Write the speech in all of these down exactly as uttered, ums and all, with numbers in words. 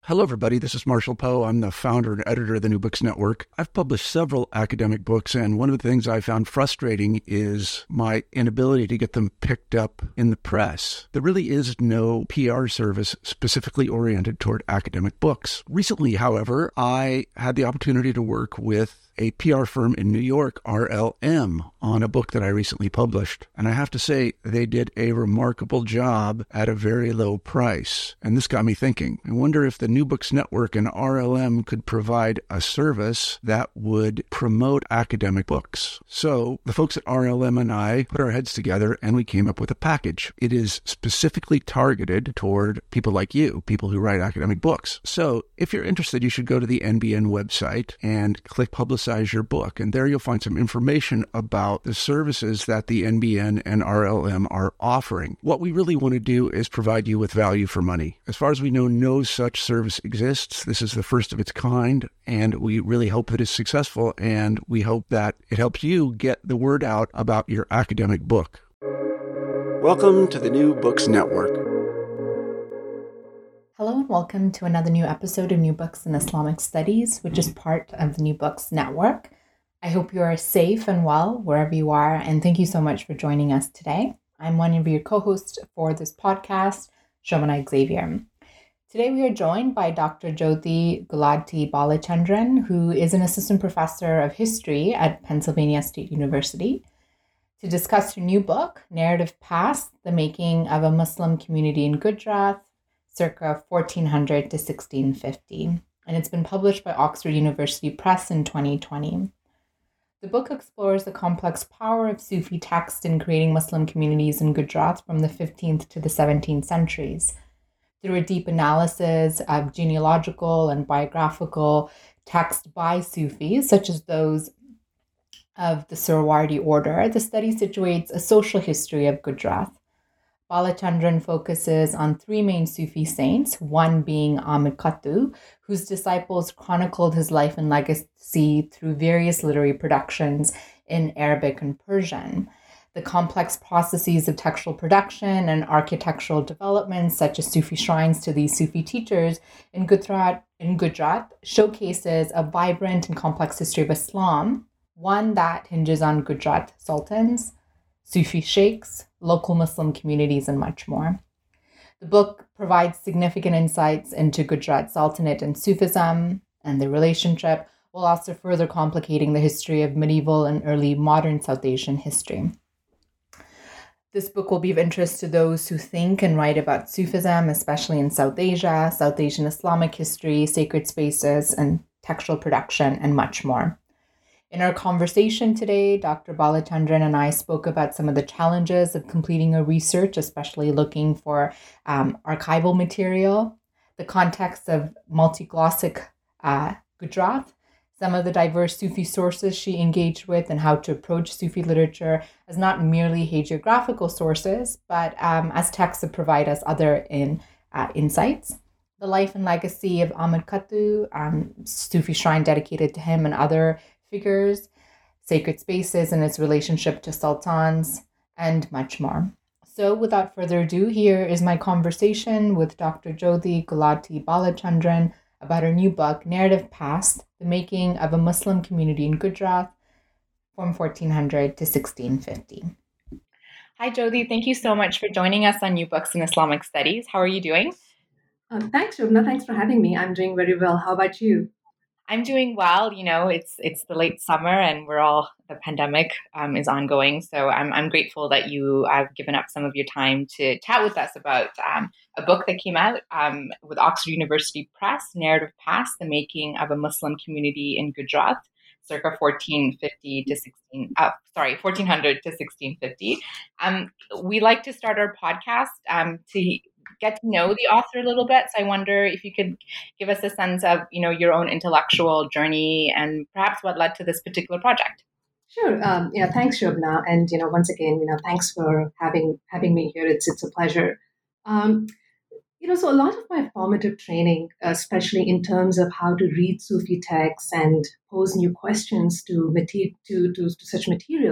Hello, everybody. This is Marshall Poe. I'm the founder and editor of the New Books Network. I've published several academic books, and one of the things I found frustrating is my inability to get them picked up in the press. There really is no P R service specifically oriented toward academic books. Recently, however, I had the opportunity to work with a P R firm in New York, R L M, on a book that I recently published. And I have to say, they did a remarkable job at a very low price. And this got me thinking. I wonder if the New Books Network and R L M could provide a service that would promote academic books. So the folks at R L M and I put our heads together and we came up with a package. It is specifically targeted toward people like you, people who write academic books. So if you're interested, you should go to the N B N website and click Publicize your book. And there you'll find some information about the services that the N B N and R L M are offering. What we really want to do is provide you with value for money. As far as we know, no such service exists. This is the first of its kind, and we really hope that it's successful, and we hope that it helps you get the word out about your academic book. Welcome to the New Books Network. Hello and welcome to another new episode of New Books in Islamic Studies, which is part of the New Books Network. I hope you are safe and well wherever you are, and thank you so much for joining us today. I'm one of your co-hosts for this podcast, Shobana Xavier. Today we are joined by Doctor Jyoti Gulati Balachandran, who is an assistant professor of history at Pennsylvania State University, to discuss her new book, Narrative Past: The Making of a Muslim Community in Gujarat, circa fourteen hundred to sixteen fifty, and it's been published by Oxford University Press in twenty twenty. The book explores the complex power of Sufi text in creating Muslim communities in Gujarat from the fifteenth to the seventeenth centuries. Through a deep analysis of genealogical and biographical text by Sufis, such as those of the Suhrawardi order, the study situates a social history of Gujarat. Balachandran focuses on three main Sufi saints, one being Ahmad Khattu, whose disciples chronicled his life and legacy through various literary productions in Arabic and Persian. The complex processes of textual production and architectural developments, such as Sufi shrines to these Sufi teachers in Gujarat, in Gujarat showcases a vibrant and complex history of Islam, one that hinges on Gujarat sultans, Sufi sheikhs, local Muslim communities, and much more. The book provides significant insights into Gujarat Sultanate and Sufism and their relationship, while also further complicating the history of medieval and early modern South Asian history. This book will be of interest to those who think and write about Sufism, especially in South Asia, South Asian Islamic history, sacred spaces, and textual production, and much more. In our conversation today, Doctor Balachandran and I spoke about some of the challenges of completing a research, especially looking for um, archival material, the context of multiglossic uh, Gujarat, some of the diverse Sufi sources she engaged with, and how to approach Sufi literature as not merely hagiographical sources, but um, as texts that provide us other in, uh, insights. The life and legacy of Ahmad Khattu, um, Sufi shrine dedicated to him, and other figures, sacred spaces and its relationship to sultans, and much more. So without further ado, here is my conversation with Doctor Jyoti Gulati Balachandran about her new book, Narrative Past: The Making of a Muslim Community in Gujarat from fourteen hundred to sixteen fifty. Hi, Jyoti. Thank you so much for joining us on New Books in Islamic Studies. How are you doing? Um, thanks, Shobna. Thanks for having me. I'm doing very well. How about you? I'm doing well. You know, it's it's the late summer and we're all, the pandemic um, is ongoing. So I'm I'm grateful that you have given up some of your time to chat with us about um, a book that came out um, with Oxford University Press, Narrative Past: The Making of a Muslim Community in Gujarat, circa fourteen fifty to sixteen, uh, sorry, fourteen hundred to sixteen fifty. Um, we like to start our podcast um, to get to know the author a little bit. So I wonder if you could give us a sense of, you know, your own intellectual journey and perhaps what led to this particular project. Sure. Um, yeah. Thanks, Shobna. And you know, once again, you know, thanks for having having me here. It's it's a pleasure. Um, you know, so a lot of my formative training, especially in terms of how to read Sufi texts and pose new questions to, mater- to, to, to such material,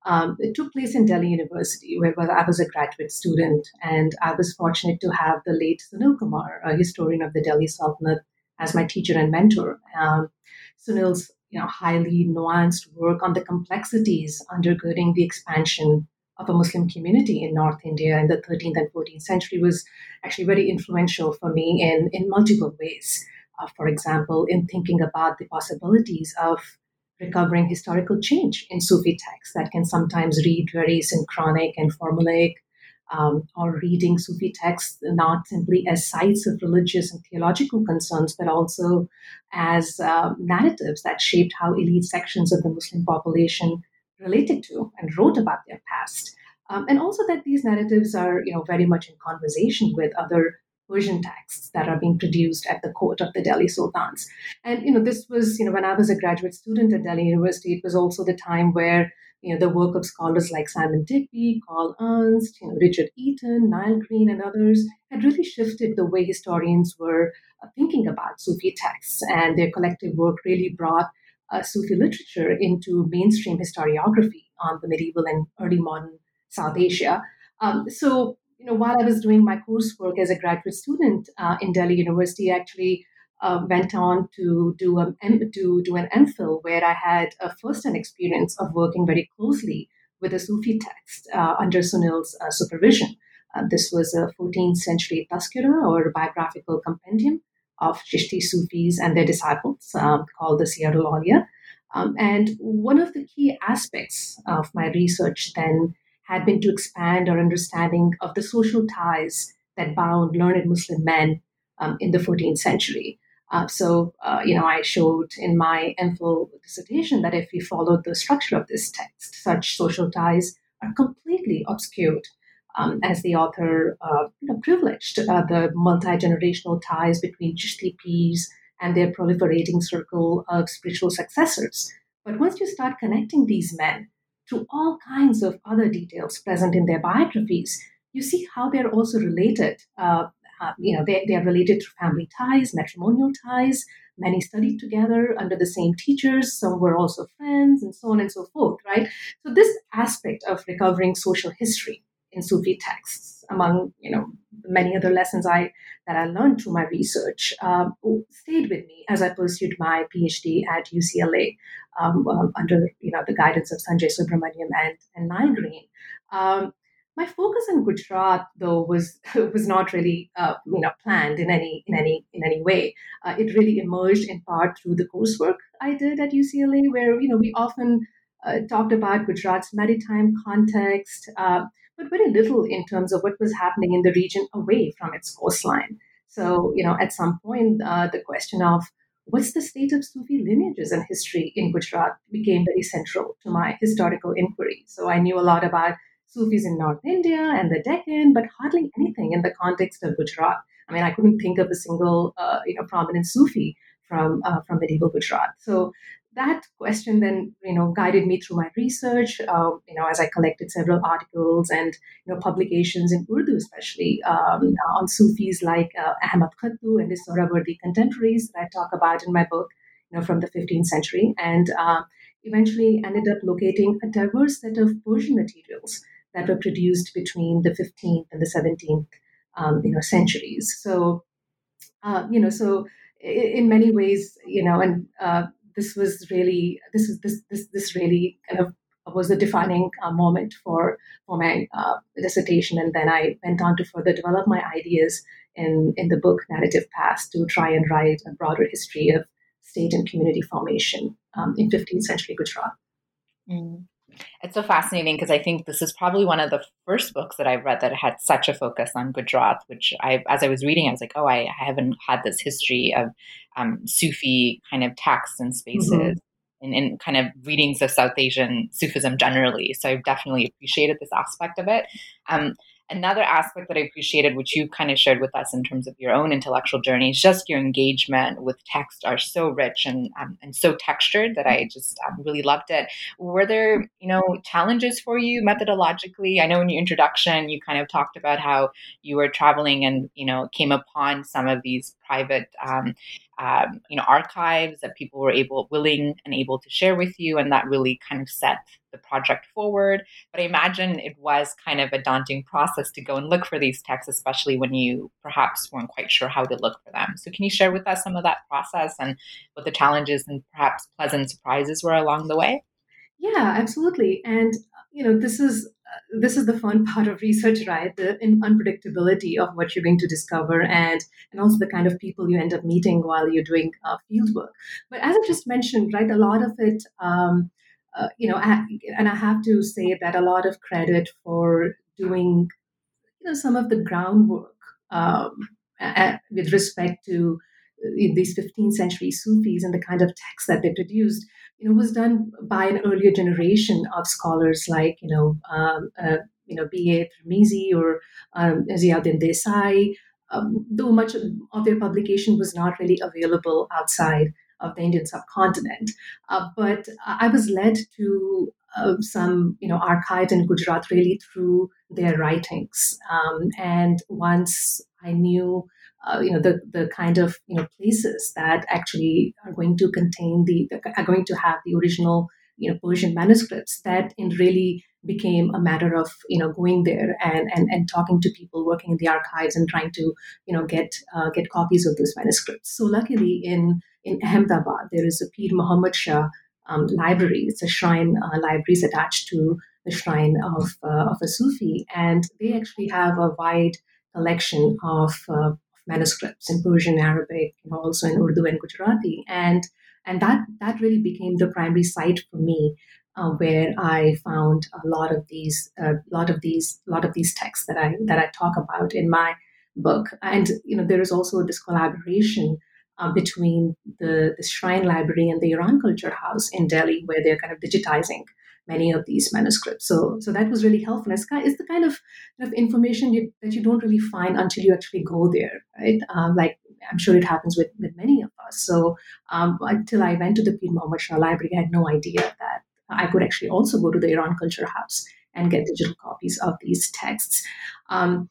Um, it took place in Delhi University, where well, I was a graduate student, and I was fortunate to have the late Sunil Kumar, a historian of the Delhi Sultanate, as my teacher and mentor. Um, Sunil's you know, highly nuanced work on the complexities undergirding the expansion of a Muslim community in North India in the thirteenth and fourteenth century was actually very influential for me in, in multiple ways. Uh, for example, in thinking about the possibilities of recovering historical change in Sufi texts that can sometimes read very synchronic and formulaic, um, or reading Sufi texts not simply as sites of religious and theological concerns, but also as uh, narratives that shaped how elite sections of the Muslim population related to and wrote about their past. Um, and also that these narratives are, you know, very much in conversation with other Persian texts that are being produced at the court of the Delhi Sultans. And, you know, this was, you know, when I was a graduate student at Delhi University, it was also the time where, you know, the work of scholars like Simon Digby, Carl Ernst, you know, Richard Eaton, Niall Green, and others had really shifted the way historians were uh, thinking about Sufi texts. And their collective work really brought uh, Sufi literature into mainstream historiography on the medieval and early modern South Asia. Um, so, you know, while I was doing my coursework as a graduate student uh, in Delhi University, I actually uh, went on to do a, to do an MPhil where I had a first-hand experience of working very closely with a Sufi text uh, under Sunil's uh, supervision. Uh, this was a fourteenth century Tazkira, or biographical compendium of Chishti Sufis and their disciples, um, called the Siyar al-Awliya. Um, and one of the key aspects of my research then had been to expand our understanding of the social ties that bound learned Muslim men um, in the fourteenth century. Uh, so, uh, you know, I showed in my MPhil dissertation that if we followed the structure of this text, such social ties are completely obscured, um, as the author uh, you know, privileged uh, the multi-generational ties between Chishti peers and their proliferating circle of spiritual successors. But once you start connecting these men to all kinds of other details present in their biographies, you see how they're also related. Uh, uh, you know, they, they are related to family ties, matrimonial ties. Many studied together under the same teachers. Some were also friends, and so on and so forth, right? So this aspect of recovering social history in Sufi texts, among, you know, many other lessons I that I learned through my research, um, stayed with me as I pursued my PhD at U C L A um, um, under, you know, the guidance of Sanjay Subramaniam and, and Niall Green. Um, my focus in Gujarat, though, was was not really uh, you know planned in any in any in any way. Uh, it really emerged in part through the coursework I did at U C L A, where you know we often uh, talked about Gujarat's maritime context, uh, but very little in terms of what was happening in the region away from its coastline. So, you know, at some point, uh, the question of what's the state of Sufi lineages and history in Gujarat became very central to my historical inquiry. So I knew a lot about Sufis in North India and the Deccan, but hardly anything in the context of Gujarat. I mean, I couldn't think of a single, uh, you know, prominent Sufi from uh, from medieval Gujarat. So that question then, you know, guided me through my research. Uh, you know, as I collected several articles and you know publications in Urdu, especially um, on Sufis like uh, Ahmad Khattu and his Sohrawardi contemporaries that I talk about in my book, you know, from the fifteenth century, and uh, eventually ended up locating a diverse set of Persian materials that were produced between the fifteenth and the seventeenth, um, you know, centuries. So, uh, you know, so in many ways, you know, and uh, this was really this is this this this really kind of was a defining uh, moment for for my uh, dissertation, and then I went on to further develop my ideas in in the book Narrative Past to try and write a broader history of state and community formation um, in fifteenth century Gujarat. Mm. It's so fascinating because I think this is probably one of the first books that I've read that had such a focus on Gujarat, which I, as I was reading, I was like, oh, I haven't had this history of um, Sufi kind of texts and spaces mm-hmm. and, and kind of readings of South Asian Sufism generally. So I've definitely appreciated this aspect of it. Um, Another aspect that I appreciated, which you kind of shared with us in terms of your own intellectual journey, is just your engagement with text are so rich and um, and so textured that I just um, really loved it. Were there, you know, challenges for you methodologically? I know in your introduction, you kind of talked about how you were traveling and, you know, came upon some of these private um, um, you know, archives that people were able, willing and able to share with you. And that really kind of set the project forward. But I imagine it was kind of a daunting process to go and look for these texts, especially when you perhaps weren't quite sure how to look for them. So can you share with us some of that process and what the challenges and perhaps pleasant surprises were along the way? Yeah, absolutely. And you know, this is uh, this is the fun part of research, right? The in- unpredictability of what you're going to discover, and and also the kind of people you end up meeting while you're doing uh, field work. But as I just mentioned, right, a lot of it, um, uh, you know, I, and I have to say that a lot of credit for doing, you know, some of the groundwork um, a- with respect to uh, these fifteenth century Sufis and the kind of texts that they produced, you know, was done by an earlier generation of scholars like, you know, um, uh, you know, B A Tirmizi or um, Ziauddin Desai, um, though much of their publication was not really available outside of the Indian subcontinent. Uh, but I was led to uh, some, you know, archives in Gujarat really through their writings. Um, and once I knew, uh, you know, the the kind of, you know, places that actually are going to contain the, are going to have the original, you know, Persian manuscripts, that it really became a matter of, you know, going there and and, and talking to people working in the archives and trying to, you know, get uh, get copies of those manuscripts. So luckily in in Ahmedabad there is a Pir Muhammad Shah um, library. It's a shrine uh, library is attached to the shrine of uh, of a Sufi, and they actually have a wide collection of uh, manuscripts in Persian, Arabic, you know, also in Urdu and Gujarati, and and that that really became the primary site for me, uh, where I found a lot of these, a uh, lot of these, lot of these texts that I that I talk about in my book. And you know, there is also this collaboration uh, between the the Shrine Library and the Iran Culture House in Delhi, where they're kind of digitizing many of these manuscripts. So, so that was really helpful. It's, kind, it's the kind of, kind of information you, that you don't really find until you actually go there, right? Um, like I'm sure it happens with, with many of us. So um, until I went to the Pir Muhammad Shah Library, I had no idea that I could actually also go to the Iran Culture House and get digital copies of these texts. Um,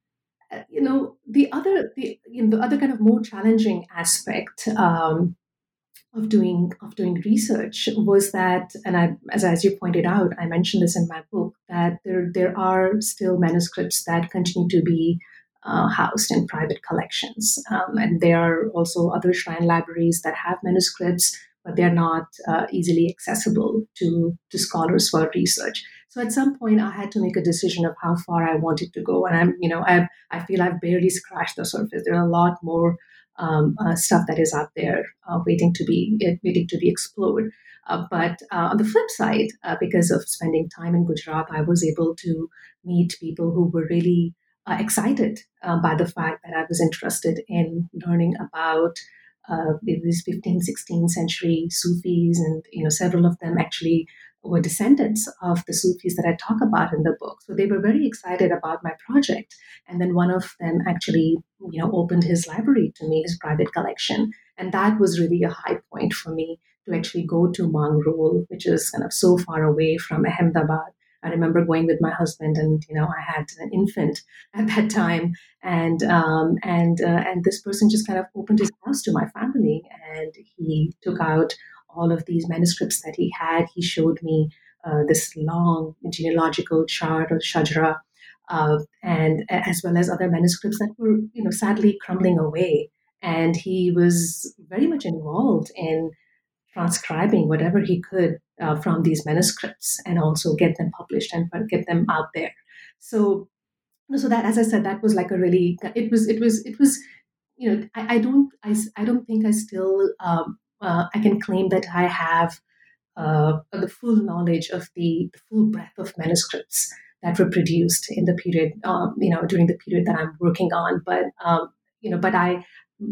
you know, the other, the, you know, the other kind of more challenging aspect um, of doing of doing research was that, and I, as as you pointed out, I mentioned this in my book, that there there are still manuscripts that continue to be uh, housed in private collections, um, and there are also other shrine libraries that have manuscripts, but they're not uh, easily accessible to to scholars for research. So at some point, I had to make a decision of how far I wanted to go, and I'm, you know, I I feel I've barely scratched the surface. There are a lot more um, uh, stuff that is out there uh, waiting to be uh, waiting to be explored. Uh, but uh, on the flip side, uh, because of spending time in Gujarat, I was able to meet people who were really uh, excited uh, by the fact that I was interested in learning about uh, these fifteenth, sixteenth century Sufis, and you know, several of them actually were descendants of the Sufis that I talk about in the book. So they were very excited about my project. And then one of them actually, you know, opened his library to me, his private collection. And that was really a high point for me to actually go to Mangrol, which is kind of so far away from Ahmedabad. I remember going with my husband, and you know, I had an infant at that time, and um, and uh, and this person just kind of opened his house to my family, and he took out all of these manuscripts that he had. He showed me uh, this long genealogical chart or shajara, uh, and as well as other manuscripts that were, you know, sadly crumbling away. And he was very much involved in transcribing whatever he could uh, from these manuscripts and also get them published and get them out there. So, so that, as I said, that was like a really, it was, it was, it was, you know, I, I don't, I, I don't think I still, um, uh, I can claim that I have uh, the full knowledge of the, the full breadth of manuscripts that were produced in the period, um, you know, during the period that I'm working on. But, um, you know, but I,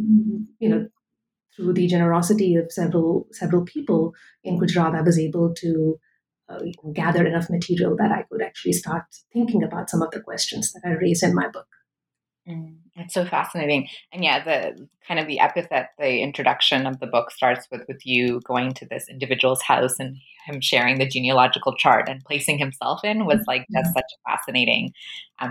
you know, through the generosity of several several people in Gujarat, I was able to uh, gather enough material that I could actually start thinking about some of the questions that I raise in my book. Mm, it's so fascinating. And yeah, the kind of the epithet, the introduction of the book starts with with you going to this individual's house and him sharing the genealogical chart and placing himself in was like just such a fascinating um,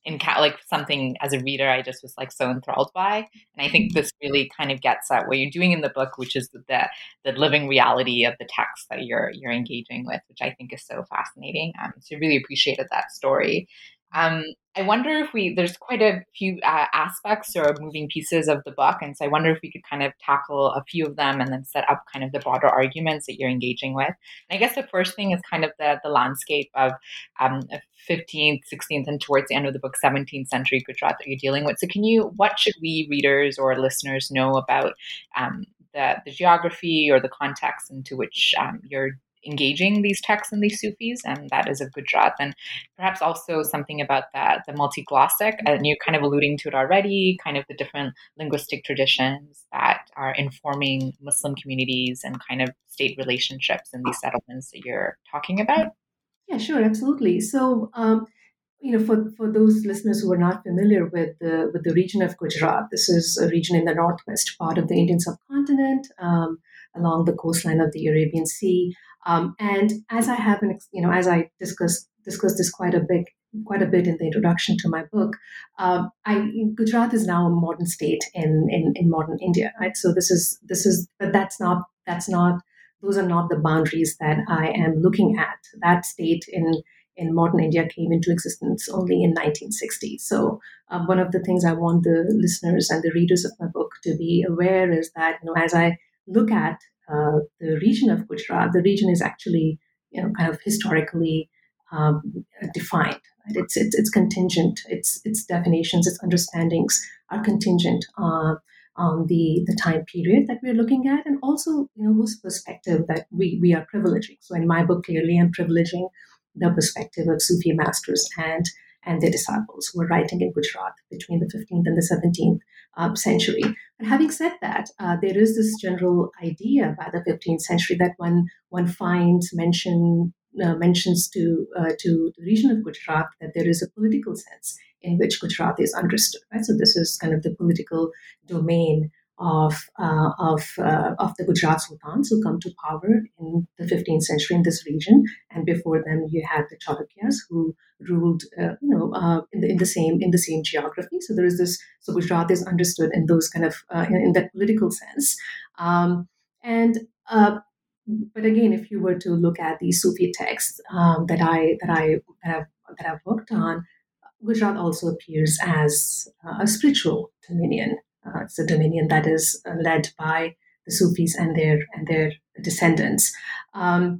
in like something as a reader I just was like so enthralled by. And I think this really kind of gets at what you're doing in the book, which is the the living reality of the text that you're you're engaging with, which I think is so fascinating. Um, so I really appreciated that story. Um, I wonder if we, there's quite a few uh, aspects or moving pieces of the book. And so I wonder if we could kind of tackle a few of them and then set up kind of the broader arguments that you're engaging with. And I guess the first thing is kind of the, the landscape of um, fifteenth, sixteenth, and towards the end of the book, seventeenth century Gujarat that you're dealing with. So can you, what should we readers or listeners know about um, the, the geography or the context into which um, you're engaging these texts and these Sufis, and that is of Gujarat, and perhaps also something about that the multiglossic, and you're kind of alluding to it already, kind of the different linguistic traditions that are informing Muslim communities and kind of state relationships in these settlements that you're talking about? Yeah, sure, absolutely. So, um, you know, for, for those listeners who are not familiar with the with the region of Gujarat, this is a region in the northwest part of the Indian subcontinent, um, along the coastline of the Arabian Sea. Um, and as I have, an, you know, as I discussed discussed this quite a bit, quite a bit in the introduction to my book, um, I Gujarat is now a modern state in, in in modern India, right? So this is this is, but that's not that's not those are not the boundaries that I am looking at. That state in in modern India came into existence only in nineteen sixty. So um, one of the things I want the listeners and the readers of my book to be aware is that, you know, as I look at uh, the region of Gujarat, the region is actually, you know, kind of historically um, defined. Right? It's, it's it's contingent. Its its definitions, its understandings are contingent uh, on the the time period that we're looking at, and also, you know, whose perspective that we we are privileging. So in my book, clearly, I'm privileging the perspective of Sufi masters and and their disciples who were writing in Gujarat between the fifteenth and the seventeenth uh, century. But having said that, uh, there is this general idea by the fifteenth century that one one finds mention uh, mentions to uh, to the region of Gujarat, that there is a political sense in which Gujarat is understood. Right, so this is kind of the political domain of uh, of uh, of the Gujarat Sultans who come to power in the fifteenth century in this region, and before them you had the Chalukyas who ruled, uh, you know, uh, in the in the same in the same geography. So there is this. So Gujarat is understood in those kind of uh, in, in that political sense, um, and. Uh, but again, if you were to look at these Sufi texts um, that I that I that I've, that I've worked on, Gujarat also appears as uh, a spiritual dominion. Uh, it's a dominion that is uh, led by the Sufis and their and their descendants. Um,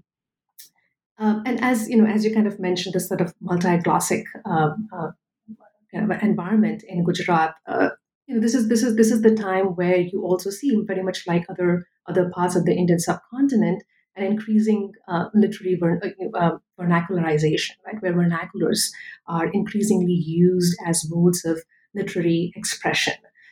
um, and as you know, as you kind of mentioned, this sort of multi-glossic uh, uh, kind of environment in Gujarat. Uh, you know, this is this is this is the time where you also see, very much like other other parts of the Indian subcontinent, an increasing uh, literary ver- uh, vernacularization, right, where vernaculars are increasingly used as modes of literary expression.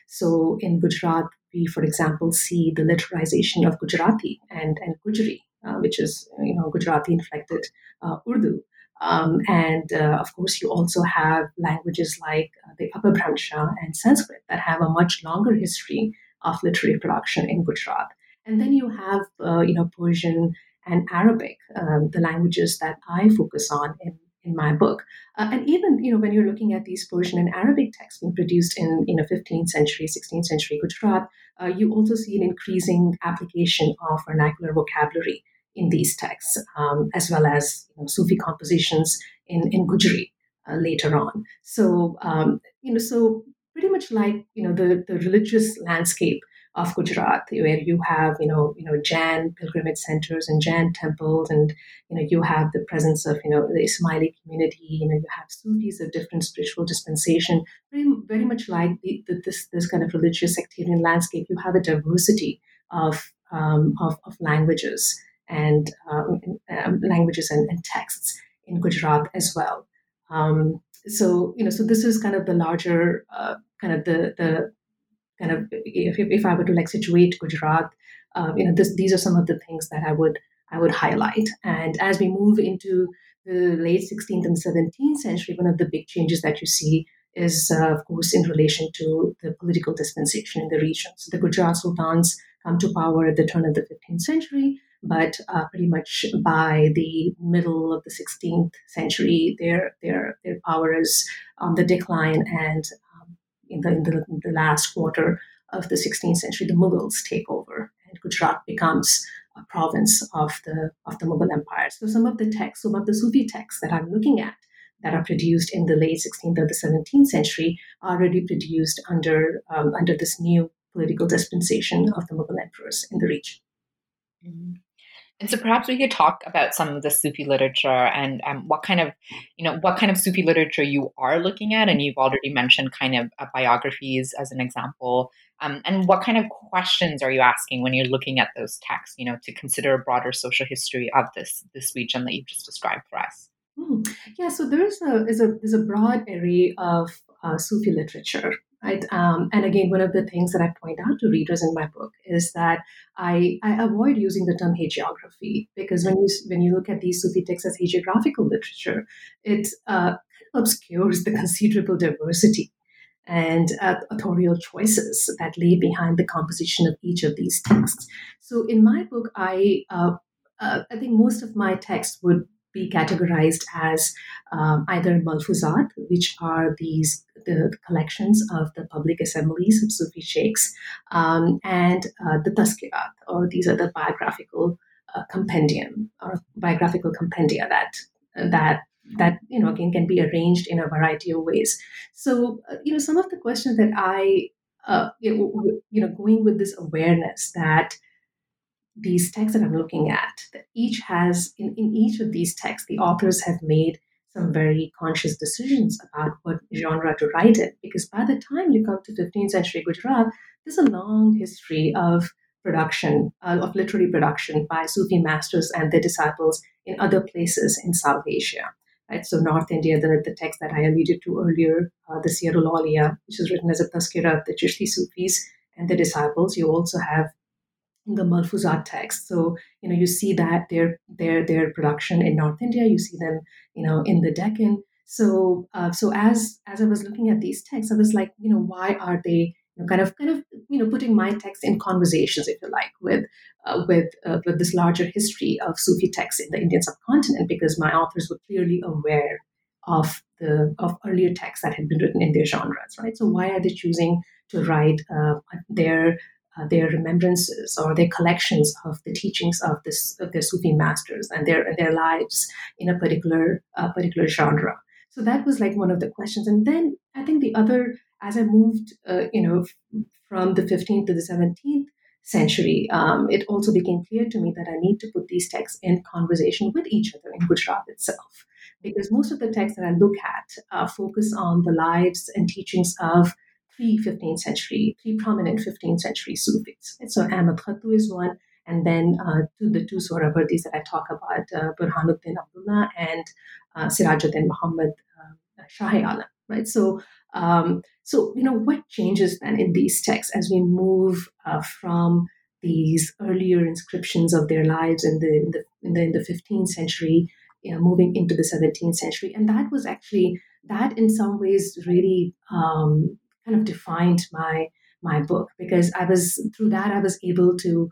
So in Gujarat, we, for example, see the literalization of Gujarati and, and Gujari, uh, which is, you know, Gujarati-inflected uh, Urdu. Um, and uh, of course, you also have languages like uh, the Apabhramsha and Sanskrit that have a much longer history of literary production in Gujarat. And then you have, uh, you know, Persian and Arabic, um, the languages that I focus on in, in my book. Uh, and even, you know, when you're looking at these Persian and Arabic texts being produced in, in a fifteenth century, sixteenth century Gujarat, uh, you also see an increasing application of vernacular vocabulary in these texts, um, as well as, you know, Sufi compositions in, in Gujari uh, later on. So, um, you know, so pretty much like, you know, the, the religious landscape of Gujarat, where you have, you know, you know, Jain pilgrimage centers and Jain temples, and, you know, you have the presence of, you know, the Ismaili community, you know, you have Sufis of different spiritual dispensation, very, very much like the, the, this this kind of religious sectarian landscape. You have a diversity of um, of, of languages and um, um, languages and, and texts in Gujarat as well. Um, so, you know, so this is kind of the larger uh, kind of the the kind of, if, if I were to like situate Gujarat, uh, you know, this, these are some of the things that I would I would highlight. And as we move into the late sixteenth and seventeenth century, one of the big changes that you see is, uh, of course, in relation to the political dispensation in the region. So the Gujarat Sultans come to power at the turn of the fifteenth century, but uh, pretty much by the middle of the sixteenth century, their their their power is on the decline, and um, in, the, in, the, in the last quarter of the sixteenth century, the Mughals take over, and Gujarat becomes a province of the of the Mughal Empire. So some of the texts, some of the Sufi texts that I'm looking at that are produced in the late sixteenth or the seventeenth century are already produced under um, under this new political dispensation of the Mughal emperors in the region. Mm-hmm. And so perhaps we could talk about some of the Sufi literature and um, what kind of, you know, what kind of Sufi literature you are looking at. And you've already mentioned kind of uh, biographies as an example. Um, and what kind of questions are you asking when you're looking at those texts, you know, to consider a broader social history of this this region that you've just described for us? Mm. Yeah, so there is a is a is a broad array of uh, Sufi literature, right? Um, and again, one of the things that I point out to readers in my book is that I, I avoid using the term hagiography, because when you when you look at these Sufi texts as hagiographical literature, it uh, obscures the considerable diversity and uh, authorial choices that lay behind the composition of each of these texts. So in my book, I uh, uh, I think most of my texts would be categorized as um, either malfuzat, which are these the, the collections of the public assemblies of Sufi sheikhs, um, and uh, the tazkirat, or these are the biographical uh, compendium or biographical compendia that that that you know again can be arranged in a variety of ways. So uh, you know some of the questions that I uh, you know, you know going with this awareness that these texts that I'm looking at, that each has, in, in each of these texts, the authors have made some very conscious decisions about what genre to write in. Because by the time you come to fifteenth century Gujarat, there's a long history of production, uh, of literary production by Sufi masters and their disciples in other places in South Asia. Right? So North India, the, the text that I alluded to earlier, uh, the Siyarul Awliya, which is written as a tazkira of the Chishti Sufis and their disciples. You also have in the Malfuzat text. So, you know, you see that their their their production in North India, you see them, you know, in the Deccan. So, uh, so as as I was looking at these texts, I was like, you know, why are they, you know, kind of kind of you know putting my text in conversations, if you like, with uh, with uh, with this larger history of Sufi texts in the Indian subcontinent, because my authors were clearly aware of the of earlier texts that had been written in their genres, right? So why are they choosing to write uh, their Uh, their remembrances or their collections of the teachings of this of their Sufi masters and their their lives in a particular uh, particular genre? So that was like one of the questions. And then I think the other, as I moved, uh, you know, f- from the fifteenth to the seventeenth century, um, it also became clear to me that I need to put these texts in conversation with each other in Gujarat itself, because most of the texts that I look at uh, focus on the lives and teachings of three fifteenth century, three prominent fifteenth century Sufis. And so Ahmad Khattu is one, and then uh, two, the two Sohrawardis that I talk about, uh, Burhanuddin Abdullah and uh, Sirajuddin Muhammad uh, Shahi Alam, right? So, um, so you know, what changes then in these texts as we move uh, from these earlier inscriptions of their lives in the in the in the, in the fifteenth century, you know, moving into the seventeenth century, and that was actually that in some ways really. Um, kind of defined my my book, because I was through that I was able to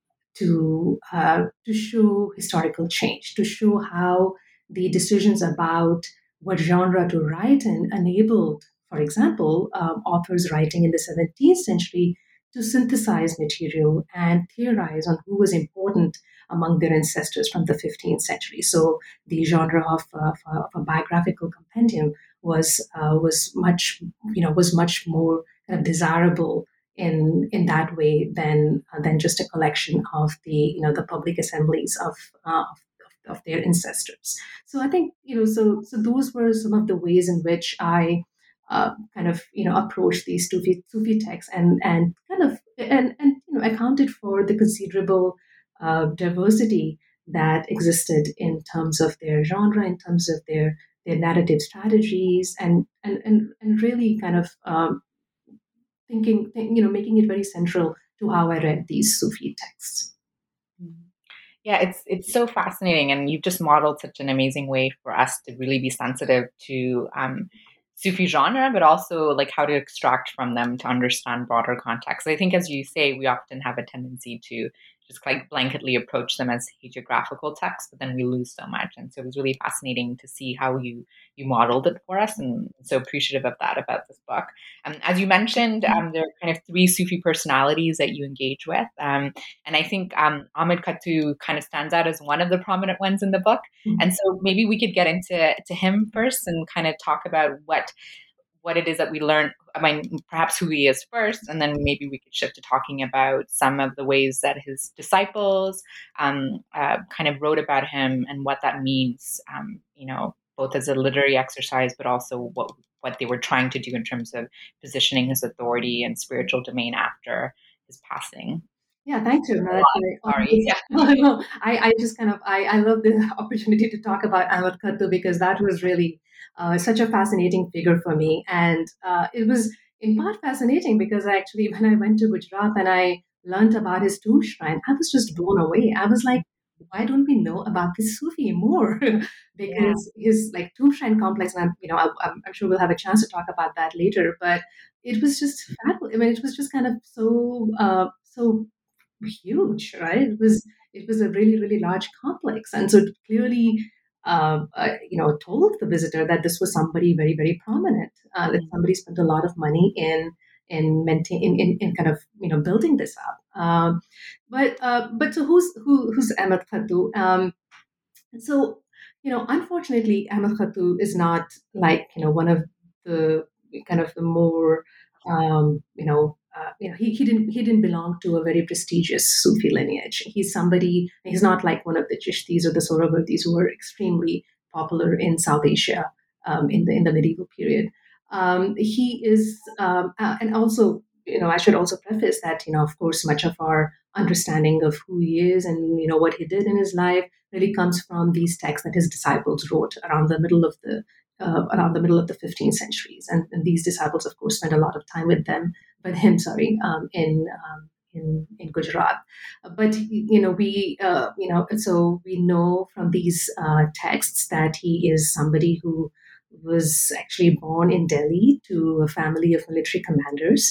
to uh, to show historical change, to show how the decisions about what genre to write in enabled, for example, um, authors writing in the seventeenth century to synthesize material and theorize on who was important among their ancestors from the fifteenth century. So the genre of, of, of a biographical compendium was uh, was much you know was much more kind of desirable in in that way than uh, than just a collection of the you know the public assemblies of uh, of, of their ancestors. So I think you know so so those were some of the ways in which I uh, kind of you know approached these Sufi Sufi texts and and kind of and and you know accounted for the considerable uh, diversity that existed in terms of their genre, in terms of their their narrative strategies, and and and, and really kind of um, thinking, you know, making it very central to how I read these Sufi texts. Yeah, it's it's so fascinating, and you've just modeled such an amazing way for us to really be sensitive to um, Sufi genre, but also like how to extract from them to understand broader context. I think, as you say, we often have a tendency to just like blanketly approach them as hagiographical texts, but then we lose so much. And so it was really fascinating to see how you you modeled it for us, and so appreciative of that about this book. Um, as you mentioned, um, there are kind of three Sufi personalities that you engage with, um, and I think um, Ahmed Khattu kind of stands out as one of the prominent ones in the book. Mm-hmm. And so maybe we could get into to him first and kind of talk about what what it is that we learn. I mean, perhaps who he is first, and then maybe we could shift to talking about some of the ways that his disciples um, uh, kind of wrote about him and what that means, um, you know, both as a literary exercise, but also what what they were trying to do in terms of positioning his authority and spiritual domain after his passing. Yeah, thank you. Lot, sorry. Yeah. no, I, I just kind of, I, I love the opportunity to talk about Ahmed Khattu because that was really uh, such a fascinating figure for me. And uh, it was in part fascinating because I actually, when I went to Gujarat and I learned about his tomb shrine, I was just blown away. I was like, why don't we know about this Sufi more? Because yeah. his like tomb shrine complex, and I'm, you know, I, I'm, I'm sure we'll have a chance to talk about that later, but it was just fabulous. I mean, it was just kind of so, uh, so huge, right? It was it was a really really large complex, and so it clearly, uh, uh, you know, told the visitor that this was somebody very very prominent. Uh, that somebody spent a lot of money in in maintain in, in, in kind of you know building this up. Um, but uh, but so who's who who's Ahmed Khattu? Um, so you know, unfortunately, Ahmed Khattu is not like you know one of the kind of the more um, you know. Uh, you know, he, he didn't he didn't belong to a very prestigious Sufi lineage. He's somebody. He's not like one of the Chishtis or the Sohrawardi's who were extremely popular in South Asia um, in the in the medieval period. Um, he is, um, uh, and also, you know, I should also preface that you know, of course, much of our understanding of who he is and you know what he did in his life really comes from these texts that his disciples wrote around the middle of the uh, around the middle of the fifteenth centuries, and, and these disciples, of course, spent a lot of time with them. But him, sorry, um, in um, in in Gujarat. But you know, we uh, you know, so we know from these uh, texts that he is somebody who was actually born in Delhi to a family of military commanders,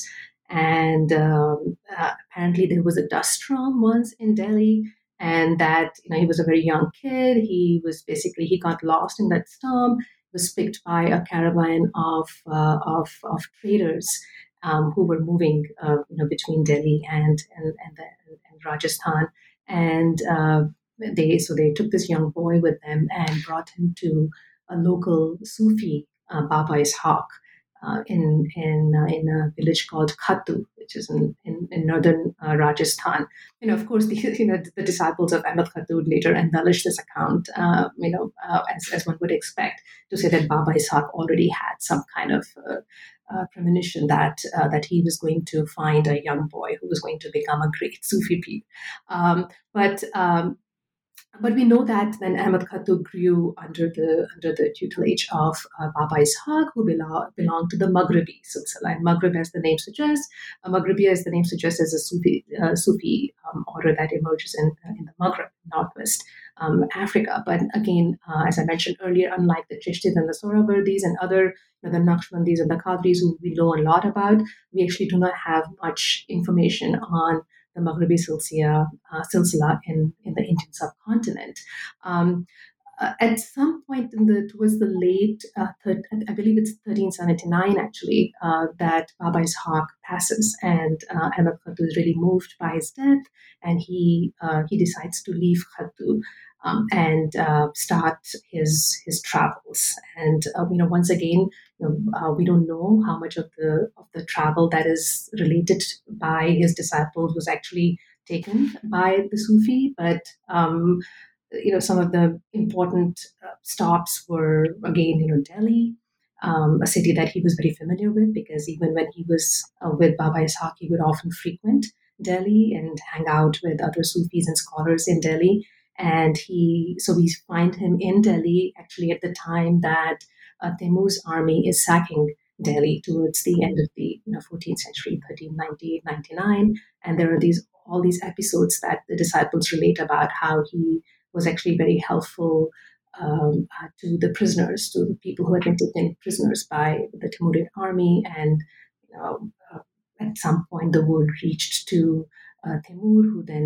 and um, uh, apparently there was a dust storm once in Delhi, and that you know he was a very young kid. He was basically he got lost in that storm. Was picked by a caravan of uh, of of traders. Um, who were moving, uh, you know, between Delhi and and and, the, and Rajasthan, and uh, they so they took this young boy with them and brought him to a local Sufi, uh, Baba Ishaq, uh, in in uh, in a village called Khattu, which is in in, in northern uh, Rajasthan. You know, of course, the you know the disciples of Ahmed Khattu later embellished this account, uh, you know, uh, as as one would expect, to say that Baba Ishaq already had some kind of uh, Uh, premonition that uh, that he was going to find a young boy who was going to become a great Sufi pir. Um, but um, but we know that then Ahmed Khattu grew under the under the tutelage of uh, Baba Ishaq, who belong, belonged to the Maghribi silsila. And Maghrib, as the name suggests, uh, Maghribi, as the name suggests, is a Sufi uh, Sufi um, order that emerges in in the Maghrib, northwest um, Africa. But again, uh, as I mentioned earlier, unlike the Chishtis and the Sohrawardis and other you know, the Naqshbandis and the Qadris, who we know a lot about, we actually do not have much information on the Maghribi silsila, uh, silsila in, in the Indian subcontinent. Um, uh, at some point in the towards the late, uh, third, I believe it's thirteen seventy-nine actually, uh, that Baba Ishaq passes, and uh, Ahmed Khattu is really moved by his death, and he uh, he decides to leave Khattu. Um, and uh, start his his travels, and uh, you know once again, you know, uh, we don't know how much of the of the travel that is related by his disciples was actually taken by the Sufi, but um, you know some of the important uh, stops were again you know Delhi, um, a city that he was very familiar with because even when he was uh, with Baba Ishaq, he would often frequent Delhi and hang out with other Sufis and scholars in Delhi. And he, so we find him in Delhi actually at the time that uh, Taimur's army is sacking Delhi towards the end of the you know, fourteenth century, thirteen ninety-eight ninety-nine. And there are these all these episodes that the disciples relate about how he was actually very helpful um, uh, to the prisoners, to the people who had been taken prisoners by the Timurid army. And you know, uh, at some point, the word reached to uh, Timur, who then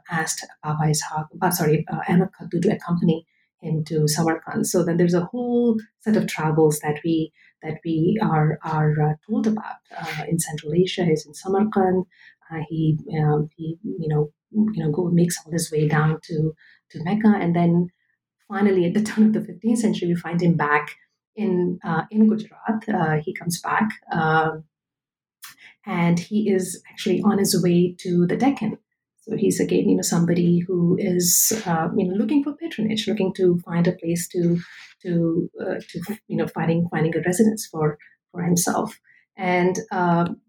asked Baba Ishaq, uh, sorry, uh, Ahmad Khattu to accompany him to Samarkand. So then there's a whole set of travels that we that we are are uh, told about uh, in Central Asia. He's in Samarkand. Uh, he um, he you know you know go makes all his way down to to Mecca, and then finally at the turn of the fifteenth century, we find him back in uh, in Gujarat. Uh, he comes back, um, and he is actually on his way to the Deccan. So he's again, you know, somebody who is, uh, you know, looking for patronage, looking to find a place to, to, uh, to, you know, finding finding a residence for for himself, and um,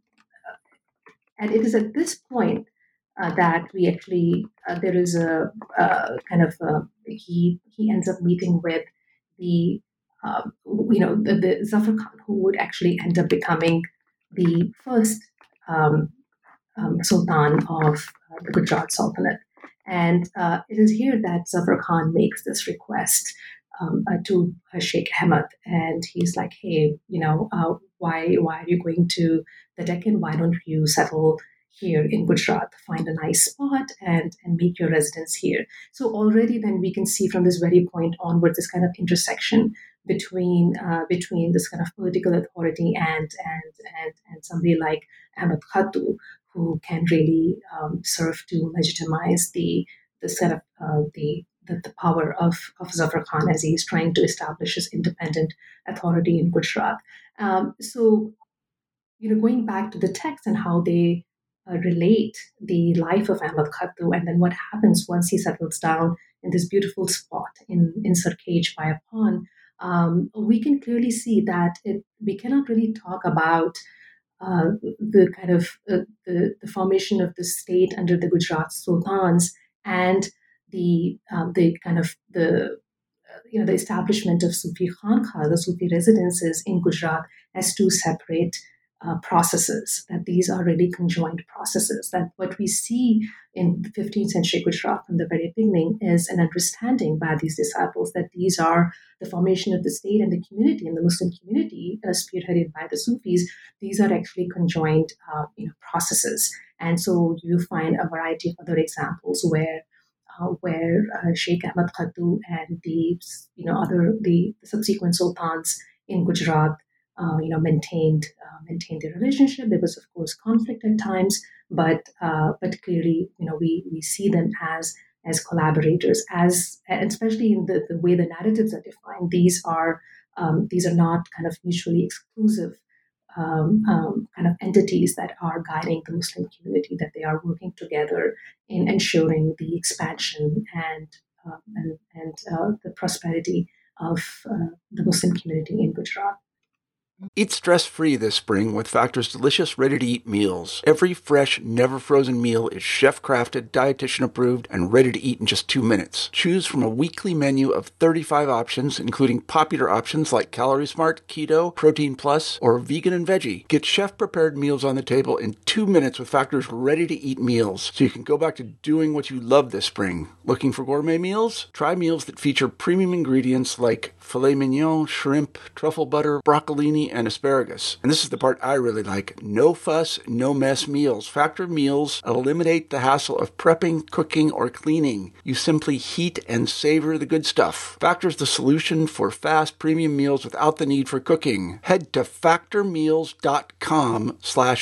and it is at this point uh, that we actually uh, there is a uh, kind of uh he he ends up meeting with the um, you know the, the Zafar Khan, who would actually end up becoming the first. Um, Um, Sultan of uh, the Gujarat Sultanate. And uh, it is here that Zafar Khan makes this request um, uh, to uh, Sheikh Ahmad. And he's like, hey, you know, uh, why, why are you going to the Deccan? Why don't you settle here in Gujarat, find a nice spot and, and make your residence here? So already then we can see from this very point onward this kind of intersection between uh, between this kind of political authority and and and, and somebody like Ahmad Khattu, who can really um, serve to legitimize the the set of uh, the, the the power of of Zafar Khan as he's trying to establish his independent authority in Gujarat. Um, so, you know, going back to the text and how they uh, relate the life of Ahmad Khattu, and then what happens once he settles down in this beautiful spot in in Sarkej by a pond, um, we can clearly see that it, we cannot really talk about Uh, the kind of uh, the, the formation of the state under the Gujarat Sultans and the um, the kind of the uh, you know the establishment of Sufi Khanqa, the Sufi residences in Gujarat, as two separate uh, processes. That these are really conjoined processes. That what we see in the fifteenth century Gujarat from the very beginning is an understanding by these disciples that these are the formation of the state and the community and the Muslim community, uh, spearheaded by the Sufis. These are actually conjoined, uh, you know, processes, and so you find a variety of other examples where, uh, where uh, Sheikh Ahmad Khattu and the, you know, other the, the subsequent sultans in Gujarat, uh, you know, maintained uh, maintained their relationship. There was, of course, conflict at times, but uh, but clearly, you know, we we see them as as collaborators, as and especially in the, the way the narratives are defined. These are um, these are not kind of mutually exclusive um, um, kind of entities that are guiding the Muslim community. That they are working together in ensuring the expansion and uh, and, and uh, the prosperity of uh, the Muslim community in Gujarat. Eat stress-free this spring with Factor's delicious, ready-to-eat meals. Every fresh, never-frozen meal is chef-crafted, dietitian-approved, and ready to eat in just two minutes. Choose from a weekly menu of thirty-five options, including popular options like Calorie Smart, Keto, Protein Plus, or Vegan and Veggie. Get chef-prepared meals on the table in two minutes with Factor's ready-to-eat meals, so you can go back to doing what you love this spring. Looking for gourmet meals? Try meals that feature premium ingredients like filet mignon, shrimp, truffle butter, broccolini, and asparagus. And this is the part I really like. No fuss, no mess meals. Factor meals eliminate the hassle of prepping, cooking, or cleaning. You simply heat and savor the good stuff. Factor's the solution for fast premium meals without the need for cooking. Head to factormeals.com slash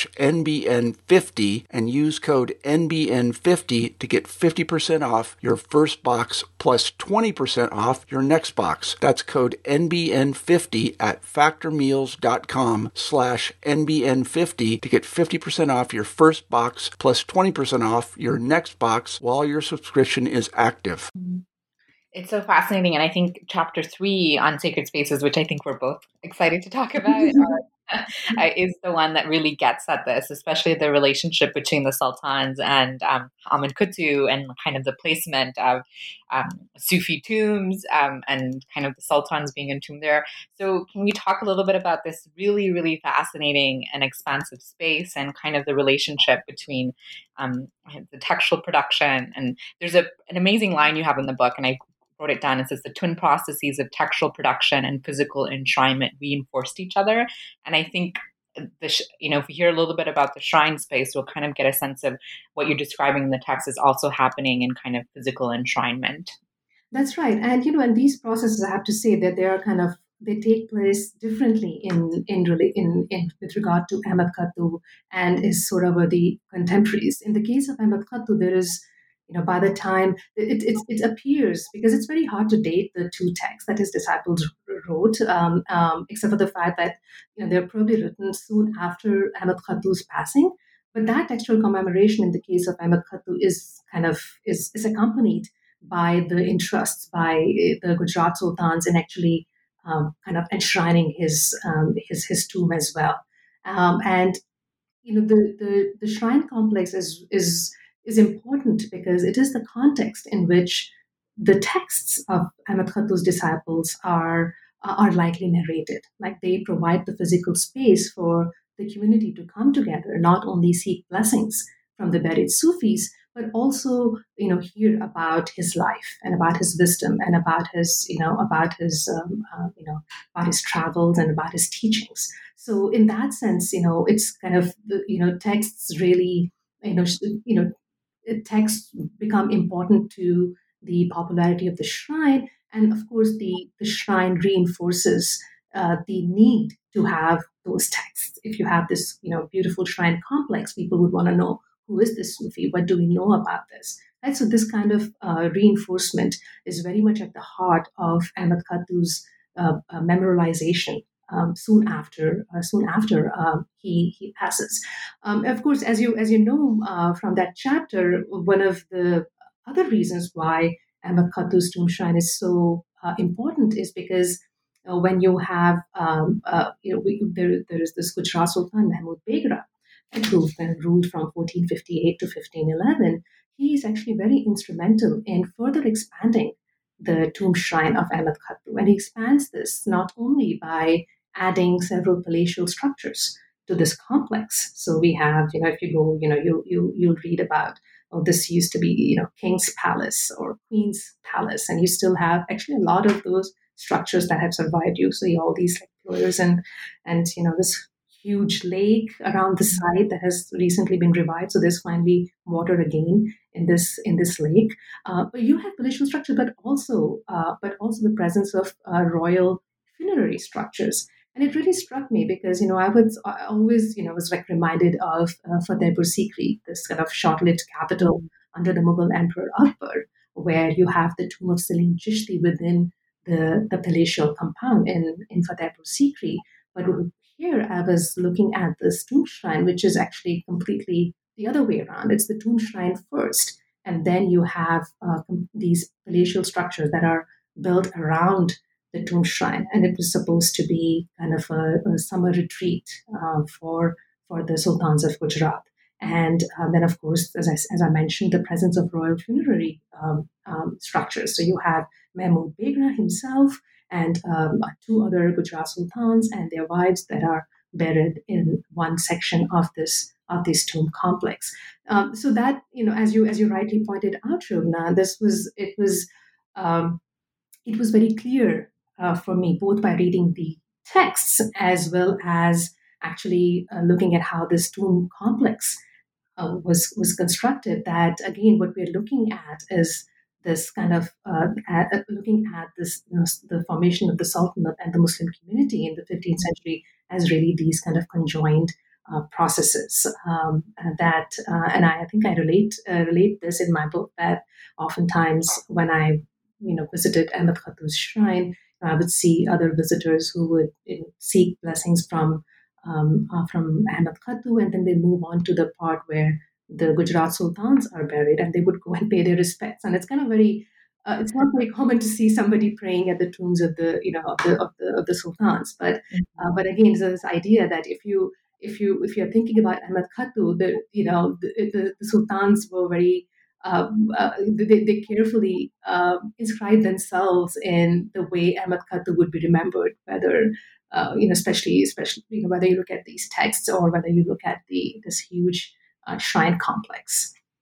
NBN50 and use code N B N fifty to get fifty percent off your first box plus twenty percent off your next box. That's code N B N fifty at factormeals.com slash NBN50 to get fifty percent off your first box plus twenty percent off your next box while your subscription is active. It's so fascinating. And I think chapter three on sacred spaces, which I think we're both excited to talk about, uh, is the one that really gets at this, especially the relationship between the sultans and um, Ahmad Khattu, and kind of the placement of um, Sufi tombs um, and kind of the sultans being entombed there. So can we talk a little bit about this really, really fascinating and expansive space and kind of the relationship between um, the textual production? And there's a, an amazing line you have in the book, and I wrote it down. It says the twin processes of textual production and physical enshrinement reinforced each other. And I think the sh- you know, if we hear a little bit about the shrine space, we'll kind of get a sense of what you're describing in the text is also happening in kind of physical enshrinement. That's right. And, you know, and these processes, I have to say that they are kind of, they take place differently in in really in, in with regard to Ahmed Khattu and his Sohrawardi contemporaries. In the case of Ahmed Khattu, there is, you know, by the time it, it, it appears, because it's very hard to date the two texts that his disciples wrote, um, um, except for the fact that, you know, they're probably written soon after Ahmed Khattu's passing. But that textual commemoration in the case of Ahmed Khattu is kind of is, is accompanied by the interests by the Gujarat sultans in actually um, kind of enshrining his um, his his tomb as well. Um, and you know the, the the shrine complex is is is important because it is the context in which the texts of Ahmed Khattu's disciples are are likely narrated. Like they provide the physical space for the community to come together, not only seek blessings from the buried Sufis, but also, you know, hear about his life and about his wisdom and about his, you know, about his, um, uh, you know, about his travels and about his teachings. So, in that sense, you know, it's kind of, you know, texts really, you know, you know, texts become important to the popularity of the shrine, and of course, the the shrine reinforces uh, the need to have those texts. If you have this, you know, beautiful shrine complex, people would want to know, who is this Sufi? What do we know about this? Right? So this kind of uh, reinforcement is very much at the heart of Ahmed Khattu's uh, uh, memorialization um, soon after uh, soon after um, he he passes. Um, of course, as you as you know uh, from that chapter, one of the other reasons why Ahmed Khattu's tomb shrine is so uh, important is because uh, when you have um, uh, you know we, there there is this Gujarat Sultan Mahmud Begra, who ruled from fourteen fifty-eight to fifteen eleven, he is actually very instrumental in further expanding the tomb shrine of Ahmed Khattu. And he expands this not only by adding several palatial structures to this complex. So we have, you know, if you go, you know, you, you, you'll read about, oh, this used to be, you know, King's Palace or Queen's Palace. And you still have actually a lot of those structures that have survived. You see all these like pillars and, and, you know, this huge lake around the site that has recently been revived. So there's finally water again in this in this lake. Uh, but you have palatial structure, but also uh, but also the presence of uh, royal funerary structures. And it really struck me because, you know, I was I always, you know, was like reminded of uh, Fatehpur Sikri, this kind of short-lived capital under the Mughal Emperor Akbar, where you have the tomb of Salim Chishti within the, the palatial compound in, in Fatehpur Sikri. But here I was looking at this tomb shrine, which is actually completely the other way around. It's the tomb shrine first, and then you have uh, these palatial structures that are built around the tomb shrine, and it was supposed to be kind of a, a summer retreat uh, for for the sultans of Gujarat. And uh, then, of course, as I, as I mentioned, the presence of royal funerary um, um, structures. So you have Mahmud Begra himself and um, two other Gujarat sultans and their wives that are buried in one section of this of this tomb complex. Um, so that, you know, as you as you rightly pointed out, Shobna, this was it was um, it was very clear uh, for me, both by reading the texts as well as actually uh, looking at how this tomb complex uh, was was constructed, that again what we're looking at is this kind of uh, at, at looking at this, you know, the formation of the Sultanate and the Muslim community in the fifteenth century as really these kind of conjoined uh, processes um, that uh, and I, I think I relate uh, relate this in my book, that oftentimes when I you know visited Ahmed Khattu's shrine, I would see other visitors who would, you know, seek blessings from um, uh, from Ahmed Khattu, and then they move on to the part where the Gujarat sultans are buried, and they would go and pay their respects. And it's kind of very, uh, it's not very common to see somebody praying at the tombs of the, you know, of the of the, of the sultans. But uh, but again, there's this idea that if you if you if you're thinking about Ahmed Khattu, the you know the, the, the sultans were very um, uh, they, they carefully uh, inscribed themselves in the way Ahmed Khattu would be remembered, whether uh, you know, especially especially you know whether you look at these texts or whether you look at the this huge uh, shrine complex.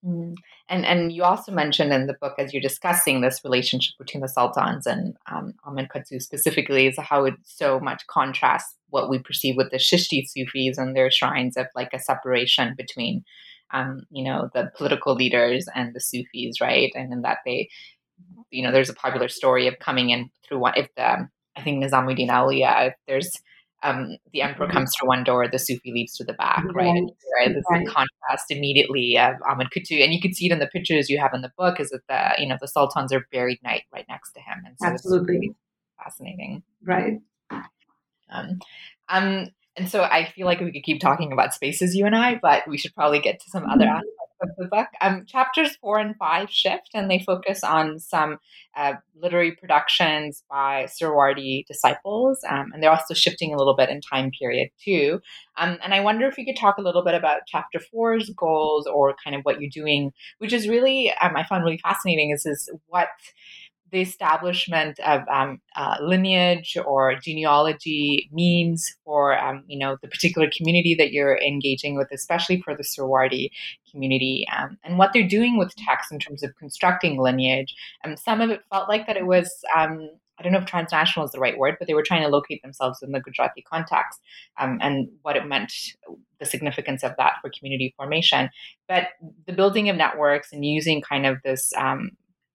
Mm. And and you also mentioned in the book, as you're discussing this relationship between the sultans and um, Ahmed Khattu specifically, is how it so much contrasts what we perceive with the Chishti Sufis and their shrines of like a separation between, um, you know, the political leaders and the Sufis, right? And in that they, you know, there's a popular story of coming in through one, if the, I think Nizamuddin Auliya, if there's um, the emperor comes through one door, the Sufi leaves through the back, right? And Right, right, this is right. a contrast immediately of Ahmed Khattu, and you can see it in the pictures you have in the book. Is that the you know the sultans are buried night right next to him, and so it's Absolutely. fascinating. Right. Um, um, and so I feel like we could keep talking about spaces, you and I, but we should probably get to some other aspects of the book. Um, chapters four and five shift, and they focus on some uh, literary productions by Suhrawardi disciples, um, and they're also shifting a little bit in time period too. Um, and I wonder if you could talk a little bit about chapter four's goals, or kind of what you're doing, which is really um, I found really fascinating. Is is what the establishment of um, uh, lineage or genealogy means for um, you know the particular community that you're engaging with, especially for the Suhrawardi community, um, and what they're doing with text in terms of constructing lineage. And some of it felt like that it was um, I don't know if transnational is the right word, but they were trying to locate themselves in the Gujarati context, um, and what it meant, the significance of that for community formation. But the building of networks and using kind of this um,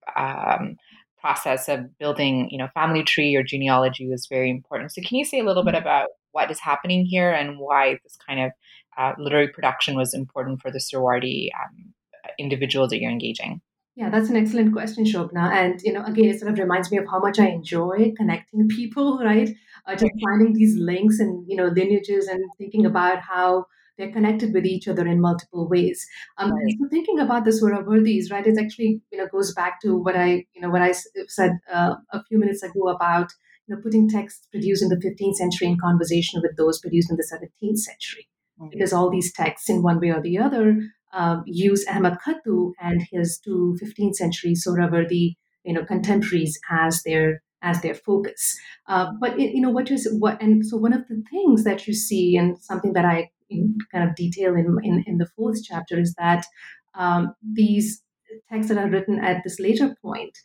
um, process of building, you know, family tree or genealogy was very important. So can you say a little bit about what is happening here and why this kind of uh, literary production was important for the Suhrawardi um, individuals that you're engaging? Yeah, that's an excellent question, Shobna. And, you know, again, it sort of reminds me of how much I enjoy connecting people, right? Uh, just finding these links and, you know, lineages and thinking about how they're connected with each other in multiple ways. Um, and Right. so thinking about the Suhrawardis, right, it actually, you know, goes back to what I, you know, what I s- said uh, a few minutes ago about, you know, putting texts produced in the fifteenth century in conversation with those produced in the seventeenth century. Mm. Because all these texts, in one way or the other, um, use Ahmad Khattu and his two fifteenth century Sohrawardi, you know, contemporaries as their as their focus. Uh, but it, you know what is what, and so one of the things that you see, and something that I kind of detail in in, in the fourth chapter, is that um, these texts that are written at this later point,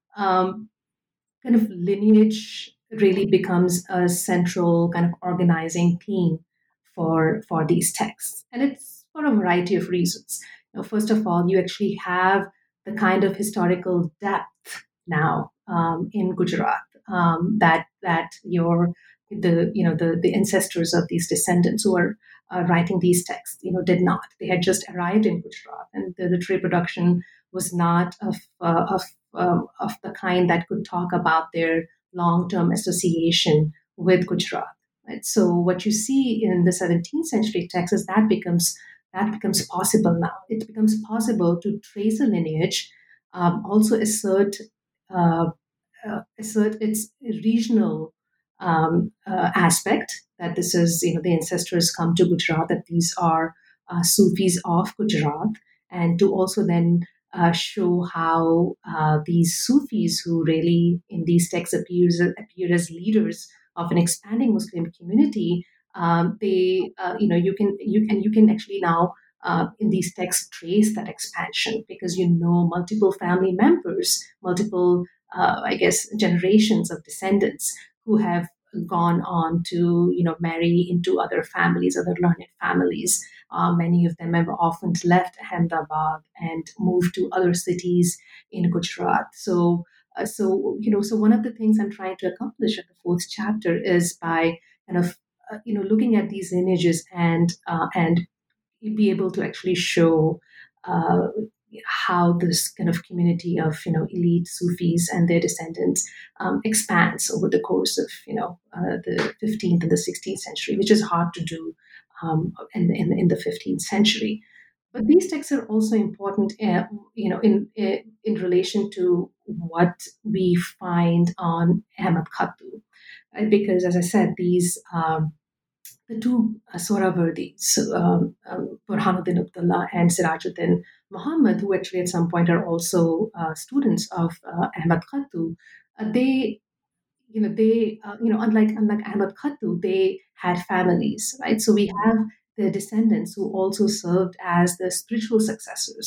um, kind of lineage really becomes a central kind of organizing theme for for these texts, and it's for a variety of reasons. You know, first of all, you actually have the kind of historical depth now um, in Gujarat um, that that your the you know the the ancestors of these descendants who are uh, writing these texts, you know, did not. They had just arrived in Gujarat, and the literary production was not of uh, of um, of the kind that could talk about their long-term association with Gujarat. Right? So what you see in the seventeenth century text is that becomes that becomes possible now. It becomes possible to trace a lineage, um, also assert uh, uh, assert its regional um, uh, aspect, that this is, you know, the ancestors come to Gujarat, that these are uh, Sufis of Gujarat, and to also then uh, show how uh, these Sufis, who really in these texts appears, appear as leaders of an expanding Muslim community, um, they, uh, you know, you can you can you can actually now uh, in these texts trace that expansion, because you know multiple family members, multiple, uh, I guess, generations of descendants who have gone on to, you know, marry into other families, other learned families. Uh, many of them have often left Ahmedabad and moved to other cities in Gujarat. So, uh, so you know, so one of the things I'm trying to accomplish in the fourth chapter is by kind of, uh, you know, looking at these lineages and uh, and be able to actually show uh, how this kind of community of, you know, elite Sufis and their descendants um, expands over the course of, you know, uh, the fifteenth and the sixteenth century, which is hard to do um, in, in in the fifteenth century. But these texts are also important, uh, you know, in in relation to what we find on Ahmad Khattu, right? Because, as I said, these um, the two uh, Sohrawardis, um, um, Burhanuddin Abdullah and Sirajuddin Muhammad, who actually at some point are also uh, students of uh, Ahmad Khattu, uh, they, you know, they, uh, you know, unlike unlike Ahmad Khattu, they had families, right? So we have the descendants who also served as the spiritual successors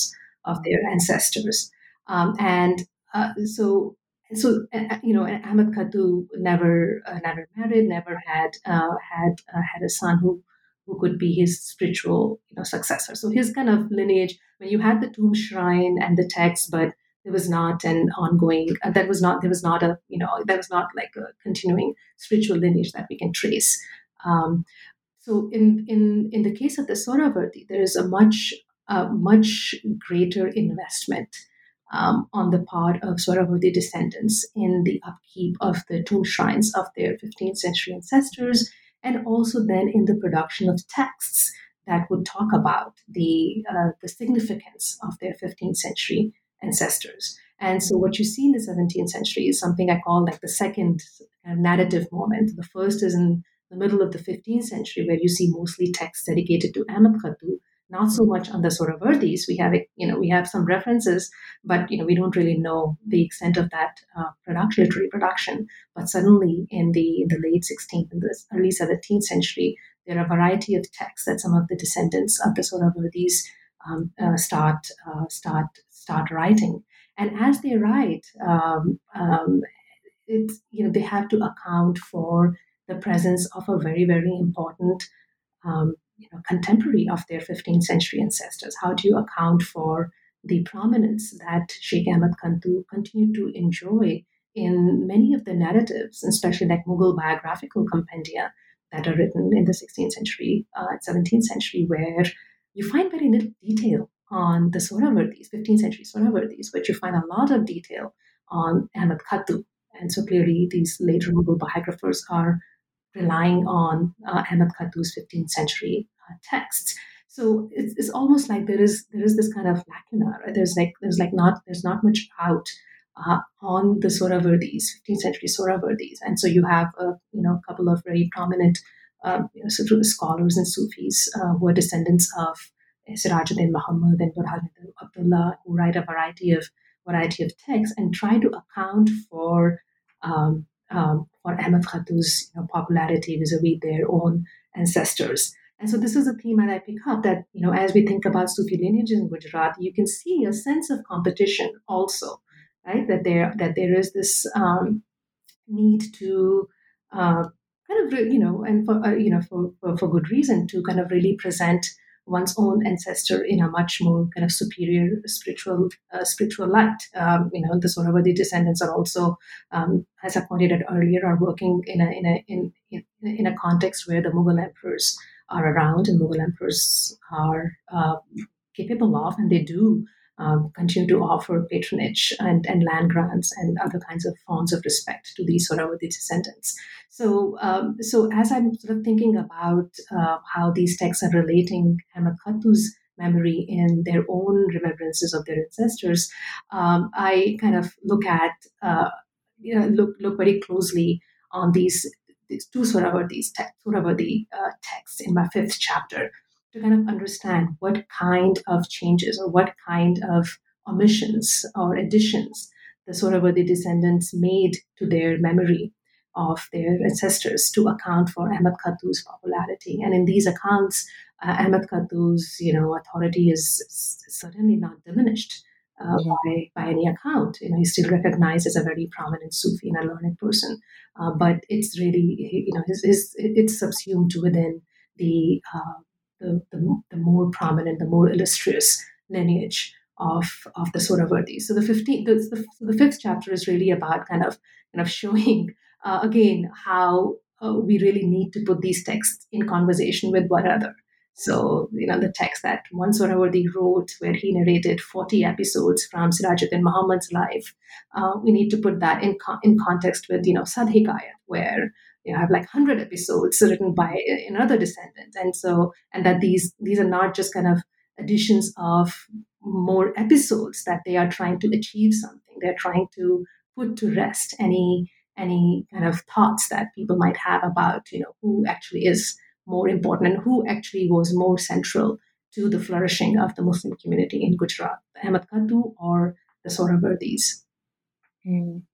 of their ancestors. Um, and uh, so, so uh, you know, Ahmed Khattu never uh, never married, never had uh, had uh, had a son who who could be his spiritual, you know, successor. So his kind of lineage, when you had the tomb shrine and the text, but there was not an ongoing, uh, that was not, there was not a, you know, there was not like a continuing spiritual lineage that we can trace. Um, so in, in, in the case of the Sohrawardi, there is a much, uh, much greater investment um, on the part of Sohrawardi descendants in the upkeep of the tomb shrines of their fifteenth century ancestors, and also then in the production of texts that would talk about the uh, the significance of their fifteenth century ancestors. And so what you see in the seventeenth century is something I call like the second kind of narrative moment. The first is in the middle of the fifteenth century, where you see mostly texts dedicated to Ahmed Khattu, not so much on the Sohrawardis. We have, you know, we have some references, but, you know, we don't really know the extent of that uh, production, literary production. But suddenly in the, in the late sixteenth and the early seventeenth century, there are a variety of texts that some of the descendants of the Sohrawardis um, uh, start, uh, start, start writing. And as they write, um, um, it's, you know, they have to account for the presence of a very, very important um, you know, contemporary of their fifteenth century ancestors. How do you account for the prominence that Sheikh Ahmed Khattu continued to enjoy in many of the narratives, especially like Mughal biographical compendia that are written in the sixteenth century, uh, seventeenth century, where you find very little detail on the Sohrawardis, fifteenth century Sohrawardis, but you find a lot of detail on Ahmed Khattu. And so clearly these later Mughal biographers are relying on uh, Ahmed Khattu's fifteenth century uh, texts. So it's, it's almost like there is there is this kind of lacuna. Right? There's like there's like not there's not much out uh, on the Sohrawardis, fifteenth century Sohrawardis, and so you have a you know a couple of very prominent um, you know, sort of scholars and Sufis uh, who are descendants of Sirajuddin Muhammad and Burhanuddin Abdullah, who write a variety of variety of texts and try to account for um, um, for Ahmed Khattu's you know, popularity vis-a-vis their own ancestors. And so this is a theme that I pick up, that, you know, as we think about Sufi lineages in Gujarat, you can see a sense of competition also, right? That there that there is this um, need to uh, kind of, you know, and for uh, you know for, for for good reason, to kind of really present one's own ancestor in a much more kind of superior spiritual uh, spiritual light. Um, you know, the Sohrawardi descendants are also, um, as I pointed out earlier, are working in a in a in in, in a context where the Mughal emperors are around, and Mughal emperors are uh, capable of, and they do um, continue to offer patronage and, and land grants and other kinds of forms of respect to these Sohrawardi descendants. So, um, so as I'm sort of thinking about uh, how these texts are relating Ahmed Khattu's memory in their own remembrances of their ancestors, um, I kind of look at, uh, you know, look look very closely on these, these two Sohrawardi text, Sohrawardi uh, texts in my fifth chapter, to kind of understand what kind of changes or what kind of omissions or additions the Sohrawardi descendants made to their memory of their ancestors to account for Ahmed Khattu's popularity. And in these accounts, uh, Ahmed Khattu's, you know, authority is, is certainly not diminished uh, yeah. by, by any account. You know, he's still recognized as a very prominent Sufi and a learned person. Uh, but it's really, you know, his, his, it's subsumed within the, uh, the, the the more prominent, the more illustrious lineage of of the Sohrawardis. So the fifteenth, the, the, the fifth chapter is really about kind of kind of showing uh, again how uh, we really need to put these texts in conversation with one another. So, you know, the text that one Sohrawardi wrote, where he narrated forty episodes from Sirajuddin Muhammad's life, uh, we need to put that in co- in context with, you know, Sad Hikayat, where you know, have like one hundred episodes written by another descendant. And so, and that these these are not just kind of additions of more episodes, that they are trying to achieve something. They're trying to put to rest any any kind of thoughts that people might have about, you know, who actually is more important and who actually was more central to the flourishing of the Muslim community in Gujarat, Ahmed Khattu or the Sohrawardis. Mm.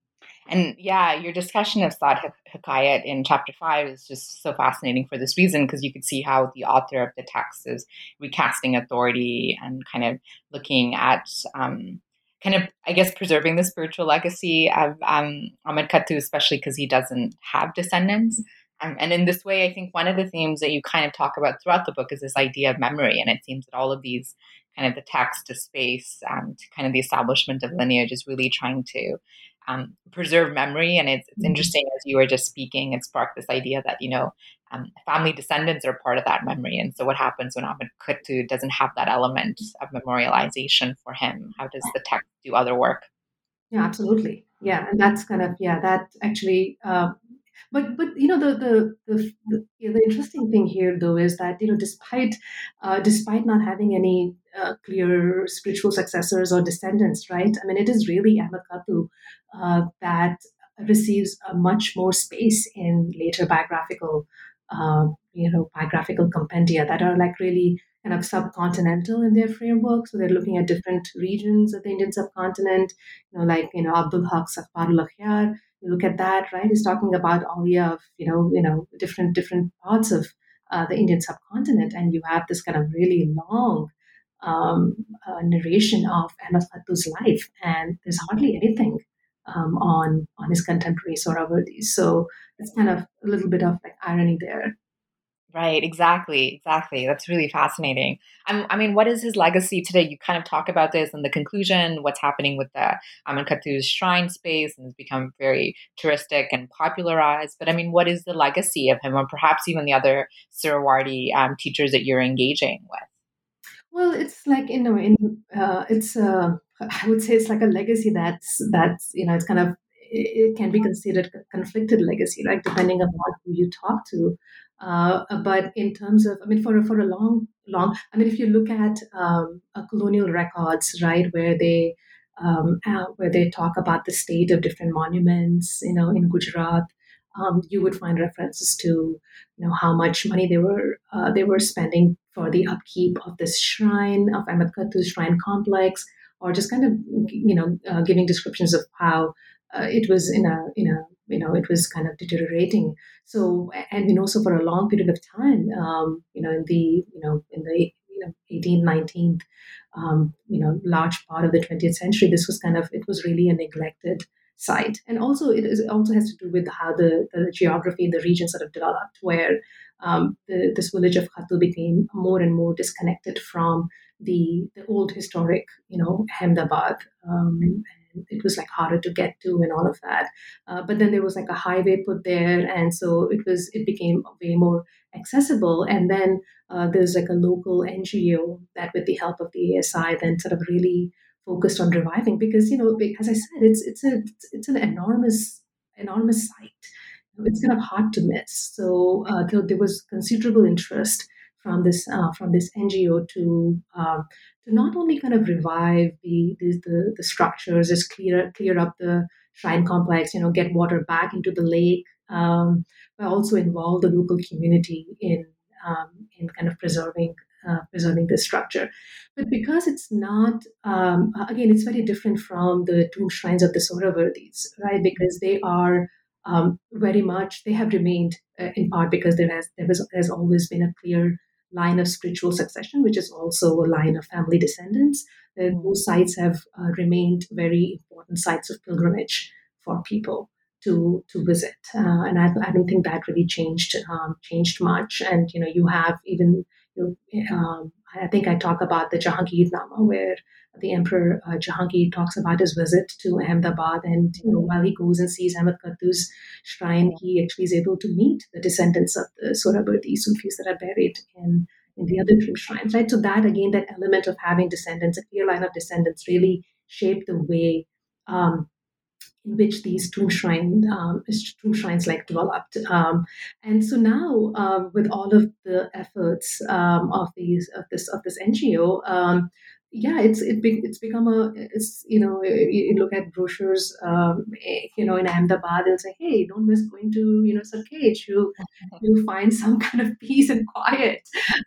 And yeah, your discussion of Saad Hikayat in chapter five is just so fascinating for this reason, because you could see how the author of the text is recasting authority and kind of looking at um, kind of, I guess, preserving the spiritual legacy of um, Ahmed Kattu, especially because he doesn't have descendants. Um, and in this way, I think one of the themes that you kind of talk about throughout the book is this idea of memory. And it seems that all of these kind of the text to space um, to kind of the establishment of lineage is really trying to um, preserve memory. And it's, it's interesting, as you were just speaking, it sparked this idea that, you know, um, family descendants are part of that memory. And so what happens when Ahmed Kattu doesn't have that element of memorialization for him? How does the text do other work? Yeah, absolutely. Yeah, and that's kind of, yeah, that actually, uh, but but you know the the the, the, yeah, the interesting thing here though is that, you know, despite uh, despite not having any uh, clear spiritual successors or descendants, right? I mean, it is really Ahmed Kattu uh, that receives a much more space in later biographical, uh, you know, biographical compendia that are like really kind of subcontinental in their framework. So they're looking at different regions of the Indian subcontinent, you know, like, you know, Abdul Haq Safarul Akhyar. You look at that, right? He's talking about all the of, you know, you know, different different parts of uh, the Indian subcontinent, and you have this kind of really long um, uh, narration of Ahmed Kattu's life, and there's hardly anything um, on on his contemporary Sohrawardi. So it's kind of a little bit of like irony there. Right, exactly, exactly. That's really fascinating. I'm, I mean, what is his legacy today? You kind of talk about this in the conclusion, what's happening with the Ahmed Kattu's shrine space, and it's become very touristic and popularized. But I mean, what is the legacy of him, or perhaps even the other Suhrawardi um, teachers that you're engaging with? Well, it's like, you know, in uh, it's uh, I would say it's like a legacy that's that's you know, it's kind of, it it can be considered a conflicted legacy, right? Depending upon who you talk to. Uh, but in terms of, I mean, for a- for a long long, I mean, if you look at um, uh, colonial records, right, where they um, uh, where they talk about the state of different monuments, you know, in Gujarat, um, you would find references to, you know, how much money they were uh, they were spending for the upkeep of this shrine of Ahmed Kattu's shrine complex, or just kind of, you know, uh, giving descriptions of how uh, it was in a in a you know, it was kind of deteriorating. So, and you know, so for a long period of time, um, you know, in the you know in the you know eighteenth, nineteenth, um, you know, large part of the twentieth century, this was kind of, it was really a neglected site. And also it, is, it also has to do with how the, the geography in the region sort of developed, where um, the, this village of Kattu became more and more disconnected from the, the old historic, you know, Ahmedabad. Um, and it was like harder to get to and all of that. Uh, but then there was like a highway put there, and so it was it became way more accessible. And then uh, there's like a local N G O that, with the help of the A S I, then sort of really focused on reviving, because, you know, as I said, it's it's a it's an enormous enormous site. It's kind of hard to miss. So uh, there, there was considerable interest from this uh, from this N G O to um, to not only kind of revive the the, the, the structures, just clear clear up the shrine complex, you know, get water back into the lake, um, but also involve the local community in um, in kind of preserving uh, preserving this structure. But because it's not, um, again, it's very different from the tomb shrines of the Sohrawardis, right? Because they are um, very much, they have remained uh, in part because there has there was has always been a clear line of spiritual succession, which is also a line of family descendants. Uh, those sites have uh, remained very important sites of pilgrimage for people to to visit, uh, and I, I don't think that really changed um, changed much. And you know, you have even, you know, um, I think I talk about the Jahangir-Nama, where the Emperor uh, Jahangir talks about his visit to Ahmedabad, and you know, while he goes and sees Ahmed Kattu's shrine, he actually is able to meet the descendants of the Sohrawardi Sufis that are buried in in the other three shrines, right? So that, again, that element of having descendants, a clear line of descendants, really shaped the way um, in which these tomb shrine um, tomb shrines like developed. Um, and so now, um, with all of the efforts um, of these of this of this N G O, um, yeah, it's it be, it's become a it's you know you, you look at brochures um, eh, you know in Ahmedabad, they'll say, hey, don't miss going to you know Sarkej. You you find some kind of peace and quiet,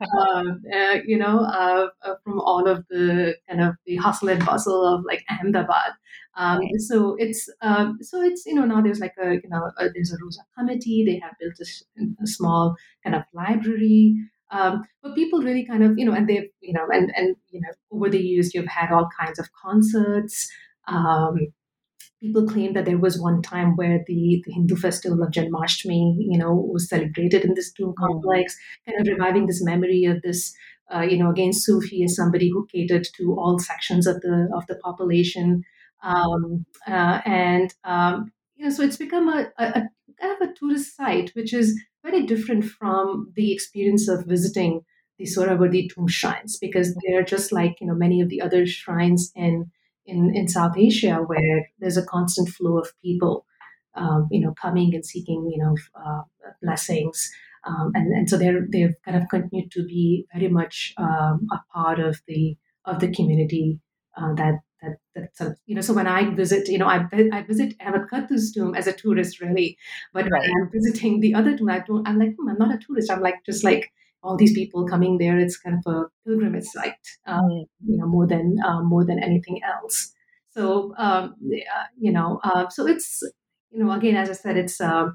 um, uh, you know, uh, uh, from all of the kind of the hustle and bustle of like Ahmedabad. Um, Right. so it's um, so it's you know now there's like a you know a, there's a Rosa committee. They have built a, s- a small kind of library. Um, but people really kind of, you know, and they've, you know, and, and, you know, over the years, you've had all kinds of concerts. Um, people claim that there was one time where the, the Hindu festival of Janmashtami, you know, was celebrated in this tomb Mm. complex, kind of reviving this memory of this, uh, you know, again, Sufi is somebody who catered to all sections of the of the population, um, uh, and um, you know, so it's become a, a, a kind of a tourist site, which is very different from the experience of visiting the Sohrawardi tomb shrines, because they're just like you know many of the other shrines in in, in South Asia, where there's a constant flow of people, um, you know, coming and seeking, you know, uh, blessings. Um, and, and so they're, they've kind of continued to be very much um, a part of the of the community uh, that that that sort of, you know. So when I visit, you know, I I visit Ahmed Khattu's tomb as a tourist, really, but Right. when I'm visiting the other tomb, I don't. I'm like, hmm, I'm not a tourist. I'm like just like all these people coming there. It's kind of a pilgrimage site. Uh, Mm. you know, more than uh, more than anything else. So um, yeah, you know, uh, so it's you know, again, as I said, it's um,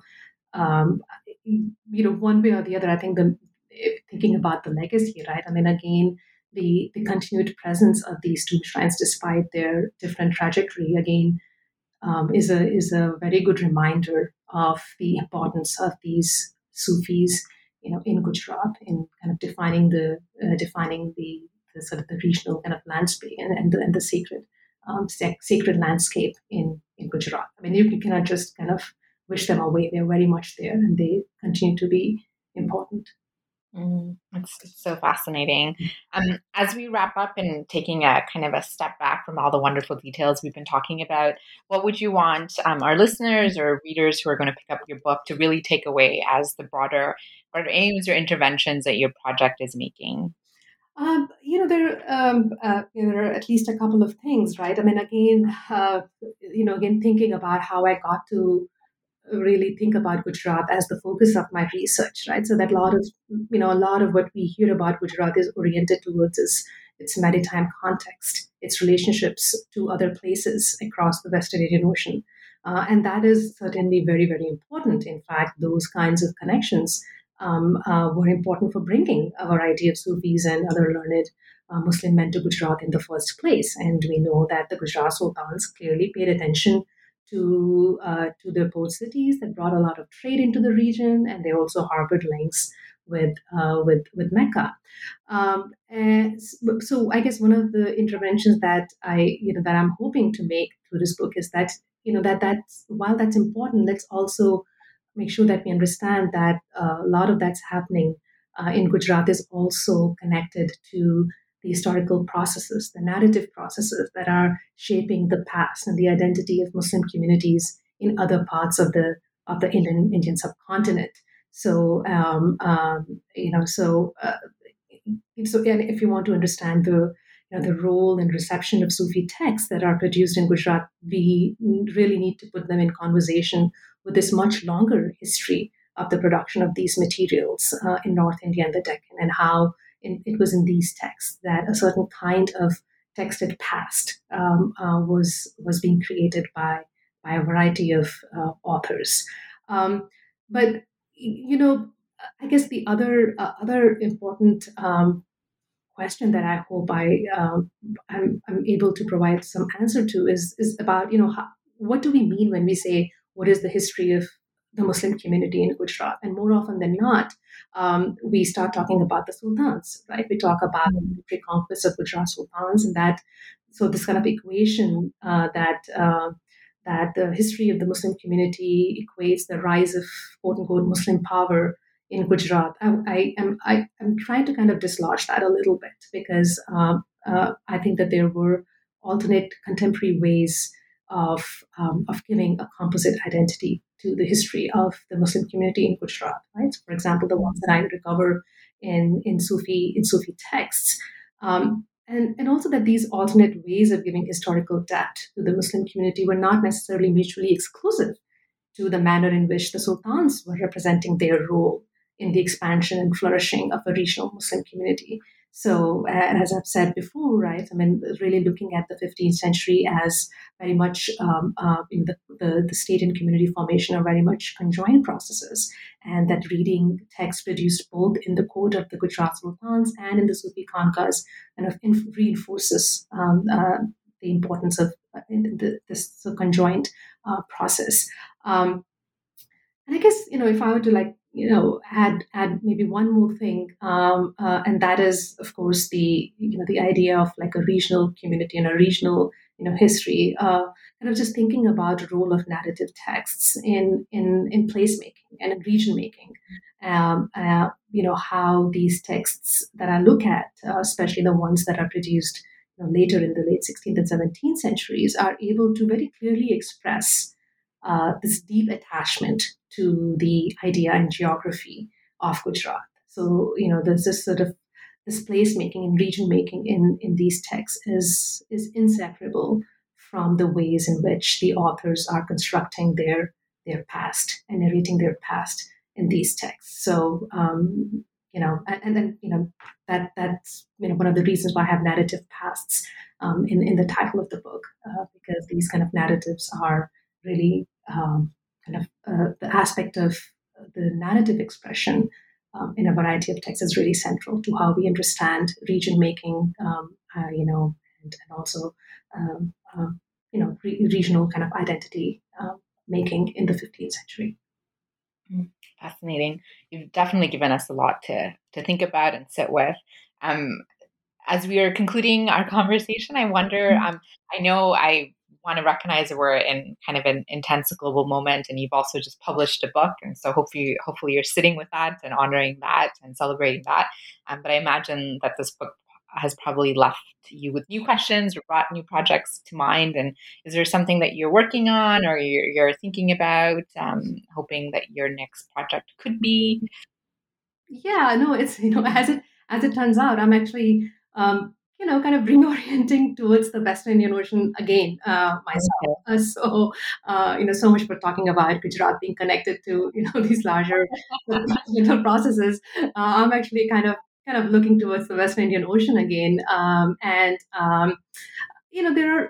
um, you know, one way or the other. I think the thinking about the legacy, right? I mean, again, the the continued presence of these two shrines, despite their different trajectory, again, um, is a is a very good reminder of the importance of these Sufis, you know, in Gujarat, in kind of defining the uh, defining the, the sort of the regional kind of landscape and, and the and the sacred um, sac- sacred landscape in in Gujarat. I mean, you, you cannot just kind of wish them away; they're very much there, and they continue to be important. Mm, it's, it's so fascinating. Um, as we wrap up and taking a kind of a step back from all the wonderful details we've been talking about, what would you want um, our listeners or readers who are going to pick up your book to really take away as the broader, broader aims or interventions that your project is making? Um, you know, there, um, uh, you know, there are at least a couple of things, right? I mean, again, uh, you know, again, thinking about how I got to really think about Gujarat as the focus of my research, right? So that a lot of, you know, a lot of what we hear about Gujarat is oriented towards its, its maritime context, its relationships to other places across the Western Indian Ocean. Uh, and that is certainly very, very important. In fact, those kinds of connections um, uh, were important for bringing a variety of Sufis and other learned uh, Muslim men to Gujarat in the first place. And we know that the Gujarat sultans clearly paid attention to uh, to the port cities that brought a lot of trade into the region, and they also harbored links with uh, with with Mecca. Um, and so so I guess one of the interventions that I you know that I'm hoping to make through this book is that you know that that's while that's important, let's also make sure that we understand that uh, a lot of that's happening uh, in Gujarat is also connected to the historical processes, the narrative processes that are shaping the past and the identity of Muslim communities in other parts of the of the Indian Indian subcontinent. So um, um, you know, so uh, so and if you want to understand the you know, the role and reception of Sufi texts that are produced in Gujarat, we really need to put them in conversation with this much longer history of the production of these materials uh, in North India and the Deccan, and how in, it was in these texts that a certain kind of texted past um, uh, was was being created by by a variety of uh, authors. Um, but you know, I guess the other uh, other important um, question that I hope I um, I'm, I'm able to provide some answer to is is about you know how, what do we mean when we say what is the history of the Muslim community in Gujarat, and more often than not, um, we start talking about the sultans, right? We talk about the military conquest of Gujarat sultans, and that so this kind of equation uh, that. Uh, that the history of the Muslim community equates the rise of quote unquote Muslim power in Gujarat. I, I am I am trying to kind of dislodge that a little bit because um, uh, I think that there were alternate contemporary ways of um, of giving a composite identity to the history of the Muslim community in Gujarat. Right. So for example, the ones that I recover in in Sufi in Sufi texts. Um, and, and also that these alternate ways of giving historical depth to the Muslim community were not necessarily mutually exclusive to the manner in which the sultans were representing their role in the expansion and flourishing of a regional Muslim community. So, as I've said before, right, I mean, really looking at the fifteenth century as very much um, uh, in the, the, the state and community formation are very much conjoined processes, and that reading texts produced both in the court of the Gujarat sultans and in the Sufi khanqahs kind of inf- reinforces um, uh, the importance of uh, the, this conjoined uh, process. Um, and I guess, you know, if I were to like, you know, add add maybe one more thing, um, uh, and that is, of course, the you know the idea of like a regional community and a regional you know history. Uh, kind of just thinking about the role of narrative texts in in in placemaking and in region making. Um, uh, you know how these texts that I look at, uh, especially the ones that are produced you know, later in the late sixteenth and seventeenth centuries, are able to very clearly express uh, this deep attachment to the idea and geography of Gujarat. So, you know, there's this sort of this place making and region making in, in these texts is, is inseparable from the ways in which the authors are constructing their, their past and narrating their past in these texts. So, um, you know, and, and then, you know, that that's, you know, one of the reasons why I have narrative pasts um, in, in the title of the book, uh, because these kind of narratives are really um, kind of uh, the aspect of the narrative expression um, in a variety of texts is really central to how we understand region making, um, uh, you know, and, and also, um, uh, you know, re- regional kind of identity uh, making in the fifteenth century. Fascinating. You've definitely given us a lot to, to think about and sit with. Um, as we are concluding our conversation, I wonder, um, I know I want to recognize that we're in kind of an intense global moment, and you've also just published a book, and so hopefully hopefully you're sitting with that and honoring that and celebrating that. Um, but I imagine that this book has probably left you with new questions or brought new projects to mind. And is there something that you're working on or you're, you're thinking about, um, hoping that your next project could be? Yeah, no, it's you know as it as it turns out, I'm actually um, you know kind of reorienting towards the Western Indian Ocean again uh, myself. Uh, so uh, you know, so much for talking about Gujarat being connected to you know these larger continental processes. Uh, I'm actually kind of kind of looking towards the Western Indian Ocean again, um, and um, you know there are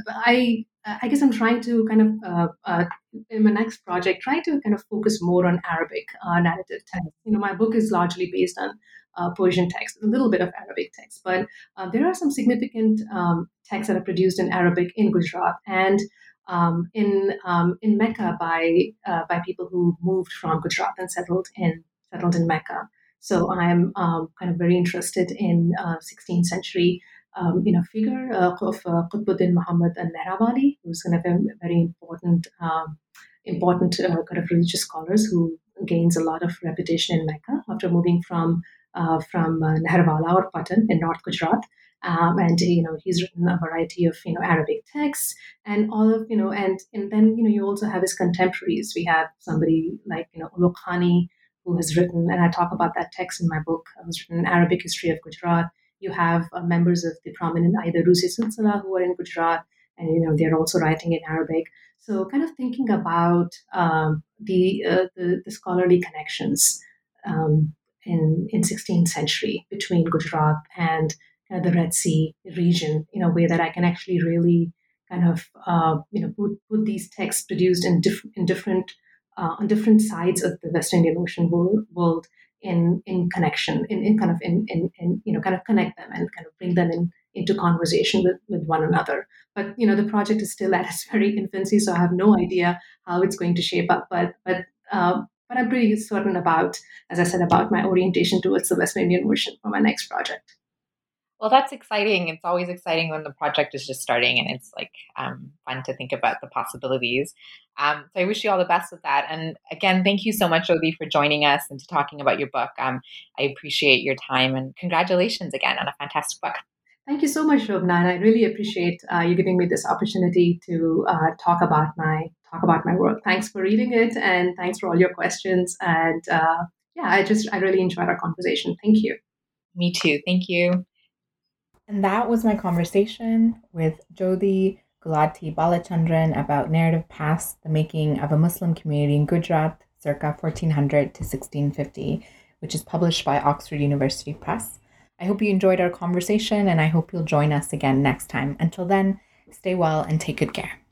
I I guess I'm trying to kind of uh, uh, in my next project try to kind of focus more on Arabic uh, narrative text. You know, my book is largely based on uh, Persian text, a little bit of Arabic text, but uh, there are some significant um, texts that are produced in Arabic in Gujarat and um, in um, in Mecca by uh, by people who moved from Gujarat and settled in settled in Mecca. So I'm um, kind of very interested in uh, sixteenth century um, you know figure uh, of uh, Qutbuddin Muhammad al-Nehrawali, who's kind of a very important um, important uh, kind of religious scholars who gains a lot of reputation in Mecca after moving from uh, from uh, Nehrawala or Patan in North Gujarat. Um, and you know he's written a variety of you know Arabic texts and all of you know and and then you know you also have his contemporaries. We have somebody like you know Ulugh Khani, who has written, and I talk about that text in my book, who's written an Arabic history of Gujarat. You have uh, members of the prominent Aidarusi Silsila who are in Gujarat, and you know they're also writing in Arabic. So, kind of thinking about um, the, uh, the the scholarly connections um, in in sixteenth century between Gujarat and uh, the Red Sea region in a way that I can actually really kind of uh, you know put, put these texts produced in different in different uh, on different sides of the West Indian Ocean world, world in in connection, in, in kind of in, in in you know kind of connect them and kind of bring them in into conversation with, with one another. But you know the project is still at its very infancy, so I have no idea how it's going to shape up. But but um, but I'm pretty certain about, as I said, about my orientation towards the West Indian Ocean for my next project. Well, that's exciting. It's always exciting when the project is just starting, and it's like um, fun to think about the possibilities. Um, so I wish you all the best with that. And again, thank you so much, Odi, for joining us and to talking about your book. Um, I appreciate your time, and congratulations again on a fantastic book. Thank you so much, Shobna, and I really appreciate uh, you giving me this opportunity to uh, talk about my talk about my work. Thanks for reading it, and thanks for all your questions. And uh, yeah, I just I really enjoyed our conversation. Thank you. Me too. Thank you. And that was my conversation with Jyoti Gulati Balachandran about narrative past, the making of a Muslim community in Gujarat circa fourteen hundred to sixteen fifty, which is published by Oxford University Press. I hope you enjoyed our conversation, and I hope you'll join us again next time. Until then, stay well and take good care.